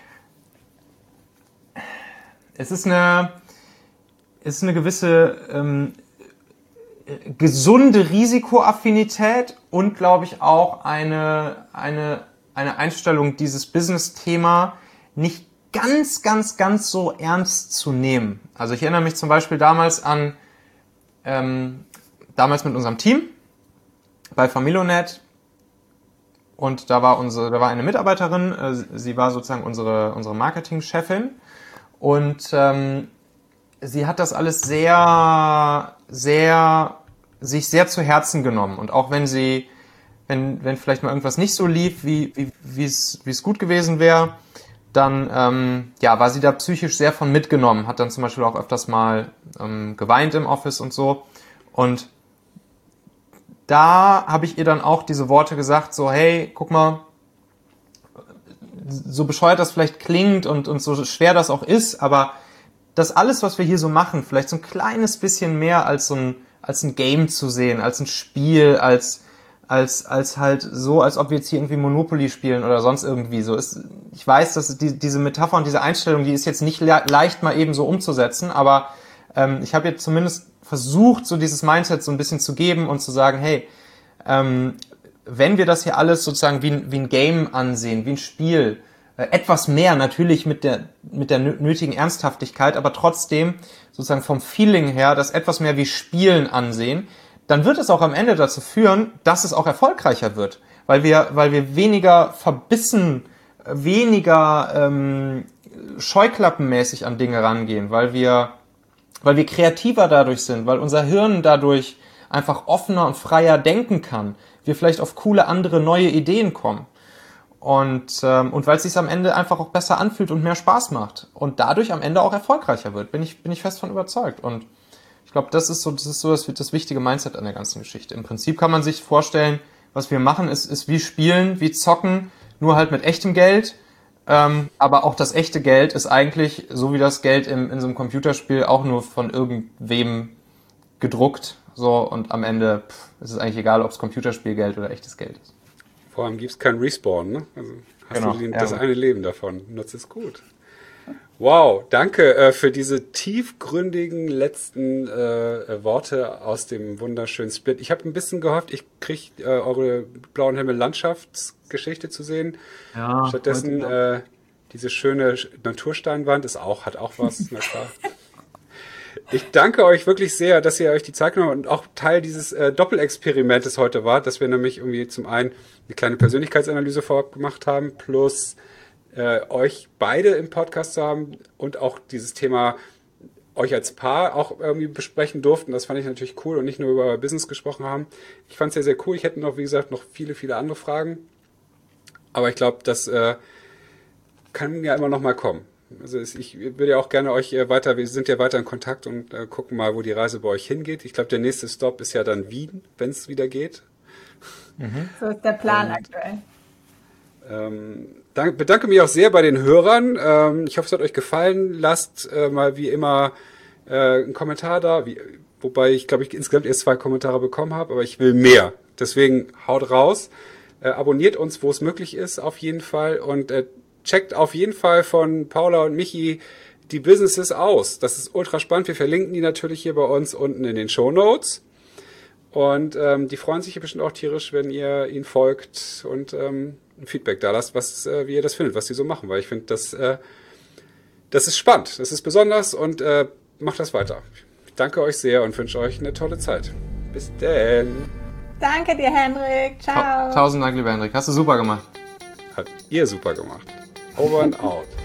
es ist eine, es ist eine gewisse ähm, gesunde Risikoaffinität und, glaube ich, auch eine, eine, eine Einstellung, dieses Business-Thema nicht ganz, ganz, ganz so ernst zu nehmen. Also ich erinnere mich zum Beispiel damals an, ähm, damals mit unserem Team bei Familonet, und da war unsere, da war eine Mitarbeiterin, äh, sie war sozusagen unsere, unsere Marketing-Chefin, und ähm, sie hat das alles sehr, sehr, sich sehr zu Herzen genommen. Und auch wenn sie, wenn, wenn vielleicht mal irgendwas nicht so lief, wie, wie, wie es, wie es gut gewesen wäre, dann, ähm, ja, war sie da psychisch sehr von mitgenommen, hat dann zum Beispiel auch öfters mal ähm, geweint im Office und so. Und da habe ich ihr dann auch diese Worte gesagt, so, hey, guck mal, so bescheuert das vielleicht klingt und, und so schwer das auch ist, aber das alles, was wir hier so machen, vielleicht so ein kleines bisschen mehr als so ein, als ein Game zu sehen, als ein Spiel, als, als, als halt so, als ob wir jetzt hier irgendwie Monopoly spielen oder sonst irgendwie so ist. Ich weiß, dass die, diese Metapher und diese Einstellung, die ist jetzt nicht le- leicht mal eben so umzusetzen, aber ähm, ich habe jetzt zumindest versucht, so dieses Mindset so ein bisschen zu geben und zu sagen, hey, ähm, wenn wir das hier alles sozusagen wie ein, wie ein Game ansehen, wie ein Spiel, äh, etwas mehr natürlich mit der, mit der nötigen Ernsthaftigkeit, aber trotzdem sozusagen vom Feeling her das etwas mehr wie Spielen ansehen, dann wird es auch am Ende dazu führen, dass es auch erfolgreicher wird, weil wir, weil wir weniger verbissen, weniger ähm, scheuklappenmäßig an Dinge rangehen, weil wir, weil wir kreativer dadurch sind, weil unser Hirn dadurch einfach offener und freier denken kann, wir vielleicht auf coole andere neue Ideen kommen und ähm, und weil es sich am Ende einfach auch besser anfühlt und mehr Spaß macht und dadurch am Ende auch erfolgreicher wird, bin ich bin ich fest von überzeugt. Und ich glaube, das ist so das ist so das, das wichtige Mindset an der ganzen Geschichte. Im Prinzip kann man sich vorstellen, was wir machen, ist ist wie Spielen, wie Zocken, nur halt mit echtem Geld. Ähm, aber auch das echte Geld ist eigentlich, so wie das Geld im, in so einem Computerspiel, auch nur von irgendwem gedruckt. So, und am Ende pff, ist es eigentlich egal, ob es Computerspielgeld oder echtes Geld ist. Vor allem gibt es kein Respawn, ne? Also hast Genau, du den, ja. das eine Leben davon. Nutzt es gut. Wow, danke äh, für diese tiefgründigen letzten äh, Worte aus dem wunderschönen Split. Ich habe ein bisschen gehofft, ich kriege äh, eure blauen Himmel Landschaftsgeschichte zu sehen. Ja, Stattdessen äh, diese schöne Natursteinwand ist auch, hat auch was, na klar. Ich danke euch wirklich sehr, dass ihr euch die Zeit genommen habt und auch Teil dieses äh, Doppelexperimentes heute wart, dass wir nämlich irgendwie zum einen eine kleine Persönlichkeitsanalyse vorab gemacht haben, plus äh, euch beide im Podcast zu haben und auch dieses Thema euch als Paar auch irgendwie besprechen durften. Das fand ich natürlich cool und nicht nur über Business gesprochen haben. Ich fand es sehr, sehr cool. Ich hätte noch, wie gesagt, noch viele, viele andere Fragen. Aber ich glaube, das äh, kann ja immer noch mal kommen. Also ich würde ja auch gerne euch weiter, wir sind ja weiter in Kontakt und äh, gucken mal, wo die Reise bei euch hingeht. Ich glaube, der nächste Stop ist ja dann Wien, wenn es wieder geht. Mhm. So ist der Plan und, aktuell. Ähm, dank, bedanke mich auch sehr bei den Hörern. Ähm, ich hoffe, es hat euch gefallen. Lasst äh, mal wie immer äh, einen Kommentar da, wie, wobei ich glaube, ich insgesamt erst zwei Kommentare bekommen habe, aber ich will mehr. Deswegen haut raus. Äh, abonniert uns, wo es möglich ist, auf jeden Fall. Und äh, checkt auf jeden Fall von Paula und Michi die Businesses aus. Das ist ultra spannend. Wir verlinken die natürlich hier bei uns unten in den Shownotes. Und ähm, die freuen sich hier bestimmt auch tierisch, wenn ihr ihnen folgt und ähm, ein Feedback da lasst, was, äh, wie ihr das findet, was die so machen. Weil ich finde, das, äh, das ist spannend, das ist besonders und äh, macht das weiter. Ich danke euch sehr und wünsche euch eine tolle Zeit. Bis denn. Danke dir, Hendrik. Ciao. Tausend Dank, lieber Hendrik. Hast du super gemacht. Habt ihr super gemacht. Over and out.